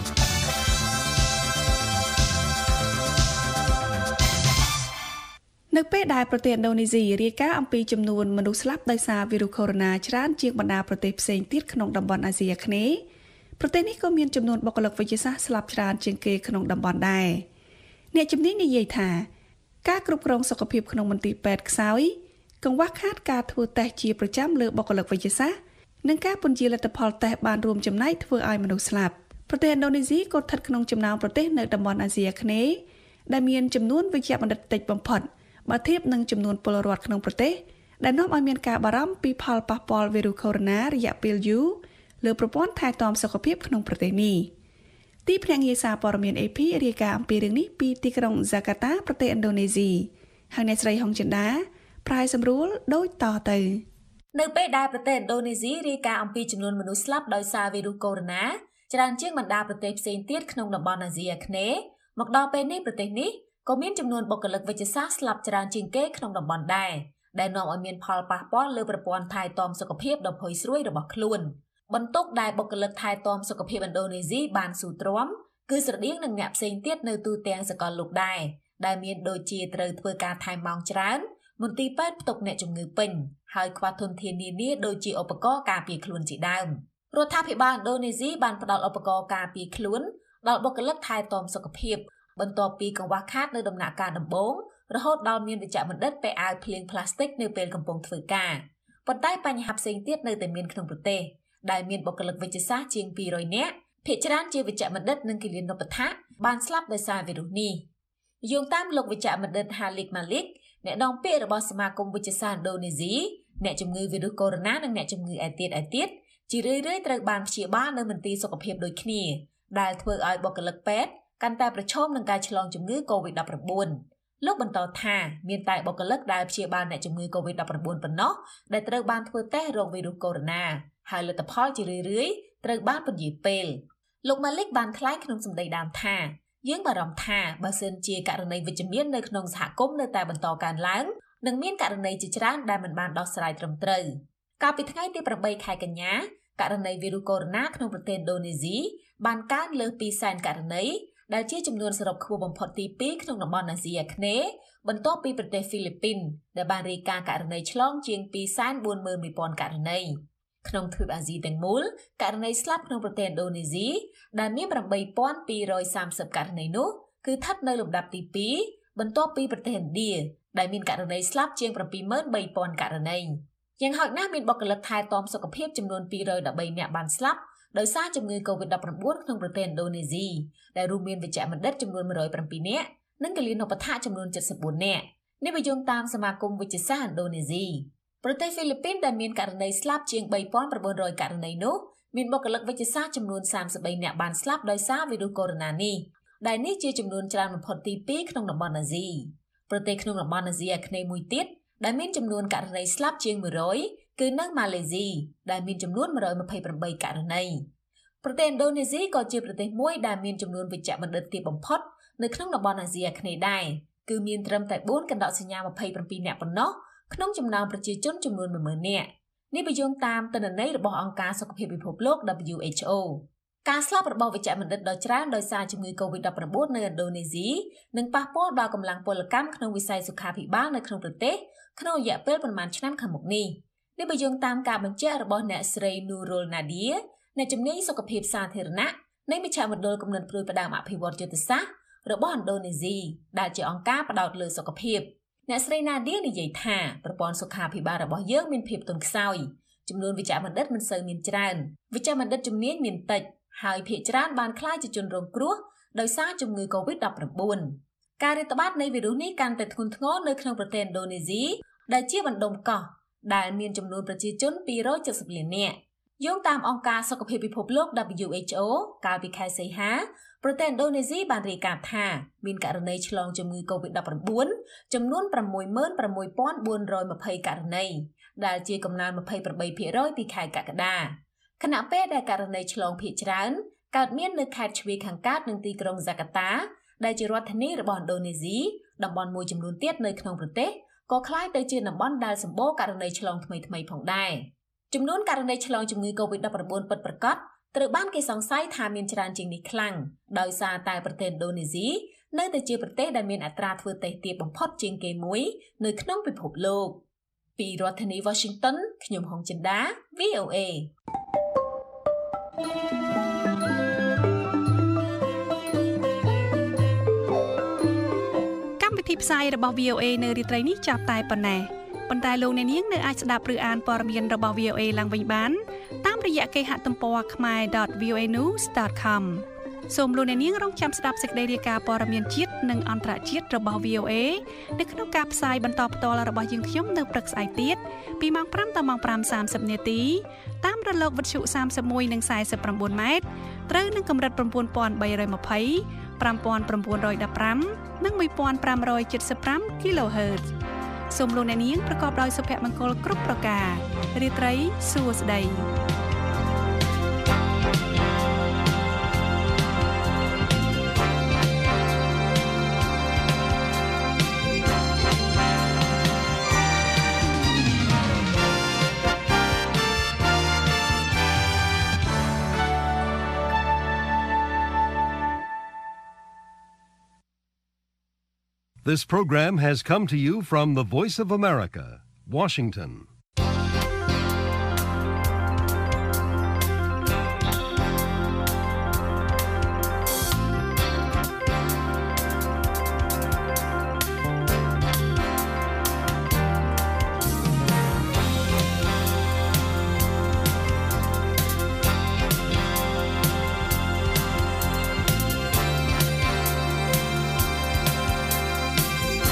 នៅពេលដែលប្រទេសឥណ្ឌូនេស៊ីរាយការណ៍អំពីចំនួនមនុស្សស្លាប់ដោយសារវីរុសកូវីដ -19 ច្រើនជាងបណ្ដាប្រទេសផ្សេងទៀតក្នុងតំបន់អាស៊ីអាគ្នេយ៍ប្រទេសនេះក៏មានចំនួនបុគ្គលិកវិទ្យាសាស្ត្រស្លាប់ច្រើនជាងគេក្នុងតំបន់ដែរអ្នកជំនាញនិយាយថាការគ្រប់គ្រងសុខភាពក្នុងមន្ទីរពេទ្យខ្សោយកង្វះខាតការធ្វើតេស្តជាប្រចាំលើបុគ្គលិកវិទ្យាសាស្ត្រនិងការពន្យាលទ្ធផលតេស្តបានរួមចំណែកធ្វើឲ្យមនុស្សស្លាប់ប្រទេសឥណ្ឌូនេស៊ីក៏ស្ថិតក្នុងចំណោមប្រទេសនៅតំបន់អាស៊ីអាគ្នេយ៍ដែលមានចំនួនវេជ្ជបណ្ឌិតតិចបំផុតបើធៀបនឹងចំនួនពលរដ្ឋក្នុងប្រទេសដែលនាំឲ្យមានការបារម្ភពីផលប៉ះពាល់វីរុសកូវីដ -19 រយៈពេលយូរលើប្រព័ន្ធថែទាំសុខភាពក្នុងប្រទេសនេះទីភ្នាក់ងារសារព័ត៌មាន AP រាយការណ៍អំពីរឿងនេះពីទីក្រុងហ្សាកាតាប្រទេសឥណ្ឌូនេស៊ីហើយអ្នកស្រីហុងចិនដាប្រាយសម្រួលដូចតទៅនៅពេលដែលប្រទេសឥណ្ឌូនេស៊ីរាយការណ៍អំពីចំនួនមនុស្សស្លាប់ដោយសារវីរុសកូវីដ -19 ច្រើនជាងបណ្ដាប្រទេសផ្សេងទៀតក្នុងតំបន់អាស៊ីអាគ្នេយ៍មកដល់ពេលនេះប្រទេសនេះក៏មានចំនួនបុគ្គលិកវិទ្យាសាស្ត្រស្លាប់ច្រើនជាងគេក្នុងតំបន់ដែរដែលនាំឲ្យមានផលប៉ះពាល់លើប្រព័ន្ធថែទាំសុខភាពដ៏ផុយស្រួយរបស់ខ្លួនបន្ទុកដែលបុគ្គលិកថែទាំសុខភាពឥណ្ឌូនេស៊ីបានស៊ូទ្រាំគឺស្រដៀងនឹងអ្នកផ្សេងទៀតនៅទូទាំងសកលលោកដែរដែលមានដូចជាត្រូវធ្វើការថែមម៉ោងច្រើនមន្ទីរពេទ្យផ្ទុកអ្នកជំងឺពេញហើយខ្វះធនធាននានាដូចជាឧបករណ៍ការពារខ្លួនជាដើមរដ្ឋាភិបាលឥណ្ឌូនេស៊ីបានផ្តល់ឧបករណ៍ការពារខ្លួនដល់បុគ្គលិកថែទាំសុខភាពបន្ទាប់ពីកង្វះខាតនៅដំណាក់កាលដំបូងរហូតដល់មានវេជ្ជបណ្ឌិតពាក់អាវភ្លៀងផ្លាស្ទិកនៅពេលកំពុងធ្វើការប៉ុន្តែបញ្ហាផ្សេងទៀតនៅតែមានក្នុងប្រទេសដែលមានបុគ្គលិកវិទ្យាសាស្ត្រជាង200នាក់ភាគច្រើនជាវេជ្ជបណ្ឌិតនិងគិលានុបដ្ឋាកបានស្លាប់ដោយសារវីរុសនេះយោងតាមលោកវេជ្ជបណ្ឌិត Halik Malik អ្នកនាំពាក្យរបស់សមាគមវិទ្យាសាស្ត្រឥណ្ឌូនេស៊ីអ្នកជំងឺវីរុសកូវីដ -19 និងអ្នកជំងឺឯទៀតជារឿយៗត្រូវបានព្យាបាលនៅមន្ទីរសុខភាពដូចគ្នាដែលធ្វើឲ្យបុគ្គលិកពេទ្យកាន់តែប្រឈមនឹងការឆ្លងជំងឺ COVID-19 លោកបន្តថាមានតែបុគ្គលិកដែលព្យាបាលអ្នកជំងឺ COVID-19 ប៉ុណ្ណោះដែលត្រូវបានធ្វើតេស្តរោគវីរុសកូវីដ -19 ហើយលទ្ធផលជារឿយៗត្រូវបានពន្យាពេលលោកម៉ាលីកបានថ្លែងក្នុងសម្ដីដើមថាយើងបារម្ភថាបើសិនជាករណីវិជ្ជមាននៅក្នុងសហគមន៍នៅតែបន្តកើនឡើងនឹងមានករណីជាច្រើនដែលមិនបានដោះស្រាយត្រឹមត្រូវកាលពីថ្ងៃទី8ខែកញ្ញាករណីវីរុសកូវីដ -19 ក្នុងប្រទេសឥណ្ឌូនេស៊ីបានកើនលើសពី100,000ករណីដែលជាចំនួនសរុបខ្ពស់បំផុតទី2ក្នុងតំបន់អាស៊ីអាគ្នេយ៍បន្ទាប់ពីប្រទេសហ្វីលីពីនដែលបានរាយការណ៍ករណីឆ្លងជាង 241,000 ករណីក្នុងទ្វីបអាស៊ីទាំងមូលករណីស្លាប់ក្នុងប្រទេសឥណ្ឌូនេស៊ីដែលមាន 8,230 ករណីនោះគឺស្ថិតនៅលំដាប់ទី2បន្ទាប់ពីប្រទេសឥណ្ឌាដែលមានករណីស្លាប់ជាង 73,000 ករណីយ៉ាងហោចណាស់មានបុគ្គលិកថែទាំសុខភាពចំនួន213នាក់បានស្លាប់ដោយសារជំងឺ COVID-19 ក្នុងប្រទេសឥណ្ឌូនេស៊ីដែលរួមមានវេជ្ជបណ្ឌិតចំនួន107នាក់និងគិលានុបដ្ឋាកចំនួន74នាក់នេះបើយោងតាមសមាគមវិទ្យាសាស្ត្រឥណ្ឌូនេស៊ីប្រទេសហ្វីលីពីនដែលមានករណីស្លាប់ជាង 3,900 ករណីនោះមានបុគ្គលិកវិទ្យាសាស្ត្រចំនួន33នាក់បានស្លាប់ដោយសារវីរុសកូវីដ -19 នេះដែលនេះជាចំនួនច្រើនបំផុតទី2ក្នុងតំបន់អាស៊ីប្រទេសក្នុងតំបន់អាស៊ីអាគ្នេយ៍មួយទៀតដែលមានចំនួនករណីស្លាប់ជាង100គឺនៅម៉ាឡេស៊ីដែលមានចំនួន128ករណីប្រទេសឥណ្ឌូនេស៊ីក៏ជាប្រទេសមួយដែលមានចំនួនវេជ្ជបណ្ឌិតទាបបំផុតនៅក្នុងតំបន់អាស៊ីអាគ្នេយ៍ដែរគឺមានត្រឹមតែ4កណ្ដកសញ្ញា27នាក់ប៉ុណ្ណោះក្នុងចំណោមប្រជាជនចំនួន 10,000 នាក់នេះបើយោងតាមទិន្នន័យរបស់អង្គការសុខភាពពិភពលោក WHO ការស្លាប់របស់វេជ្ជបណ្ឌិតដ៏ច្រើនដោយសារជំងឺ COVID-19 នៅឥណ្ឌូនេស៊ីនឹងប៉ះពាល់ដល់កម្លាំងពលកម្មក្នុងវិស័យសុខាភិបាលនៅក្នុងប្រទេសក្នុងរយៈពេលប្រមាណឆ្នាំខាងមុខនេះបើយោងតាមការបញ្ជាក់របស់អ្នកស្រី Nurul Nadia អ្នកជំនាញសុខភាពសាធារណៈនៃមជ្ឈមណ្ឌលគំនិតព្រួយផ្ដើមអភិវឌ្ឍយុទ្ធសាស្ត្ររបស់ឥណ្ឌូនេស៊ីដែលជាអង្គការផ្ដោតលើសុខភាពអ្នកស្រី Nadia និយាយថាប្រព័ន្ធសុខាភិបាលរបស់យើងមានភាពទន់ខ្សោយចំនួនវេជ្ជបណ្ឌិតមិនសូវមានច្រើនវេជ្ជបណ្ឌិតជំនាញមានតិចហើយភាគច្រើនបានក្លាយជាជនរងគ្រោះដោយសារជំងឺ COVID-19 ការរាតត្បាតនៃវីរុសនេះកាន់តែធ្ងន់ធ្ងរនៅក្នុងប្រទេសឥណ្ឌូនេស៊ីដែលជាបណ្ដុំកោះដែលមានចំនួនប្រជាជន270លាននាក់យោងតាមអង្គការសុខភាពពិភពលោក WHO កាលពីខែសីហាប្រទេសឥណ្ឌូនេស៊ីបានរាយការណ៍ថាមានករណីឆ្លងជំងឺ COVID-19 ចំនួន 66,420 ករណីដែលជាកំណើន 28% ពីខែកក្កដាខណៈពេលដែលករណីឆ្លងភាគច្រើនកើតមាននៅខេត្តជ្វាយខាងកើតនិងទីក្រុងហ្សាកាតាដែលជារដ្ឋធានីរបស់ឥណ្ឌូនេស៊ីតំបន់មួយចំនួនទៀតនៅក្នុងប្រទេសក៏คล้ายទៅជាតំបន់ដែលសម្បូរករណីឆ្លងថ្មីៗផងដែរចំនួនករណីឆ្លងជំងឺ COVID-19 ពិតប្រាកដត្រូវបានគេសង្ស័យថាមានច្រើនជាងនេះខ្លាំងដោយសារតែប្រទេសឥណ្ឌូនេស៊ីនៅតែជាប្រទេសដែលមានអត្រាធ្វើតេស្តទាបបំផុតជាងគេមួយនៅក្នុងពិភពលោកពីរដ្ឋធានី Washington ខ្ញុំហុងចិន្តា VOA កម្មវិធីផ្សាយរបស់ VOA នៅរាត្រីនេះចាប់តែប៉ុណ្ណេះប៉ុន្តែលោកអ្នកនាងនៅអាចស្ដាប់ឬអានព័ត៌មានរបស់ VOA ឡើងវិញបានតាមរយៈគេហទំព័រ khmer.voanews.com សូមលោកអ្នកនាងរងចាំស្ដាប់សេចក្តីរាយការណ៍ព័ត៌មានជាតិនិងអន្តរជាតិរបស់ VOA នៅក្នុងការផ្សាយបន្តផ្ទាល់របស់យើងខ្ញុំនៅព្រឹកស្អែកទៀតពីម៉ោង 5 ដល់ម៉ោង 5:30 នាទីតាមរលកវិទ្យុ 31 និង 49 ម៉ែត្រត្រូវនឹងកម្រិត 9320 5915 និង 1575 kHz សូមលោកអ្នកនាងប្រកបដោយសុភមង្គលគ្រប់ប្រការរាត្រីសួស្តី This program has come to you from the Voice of America, Washington.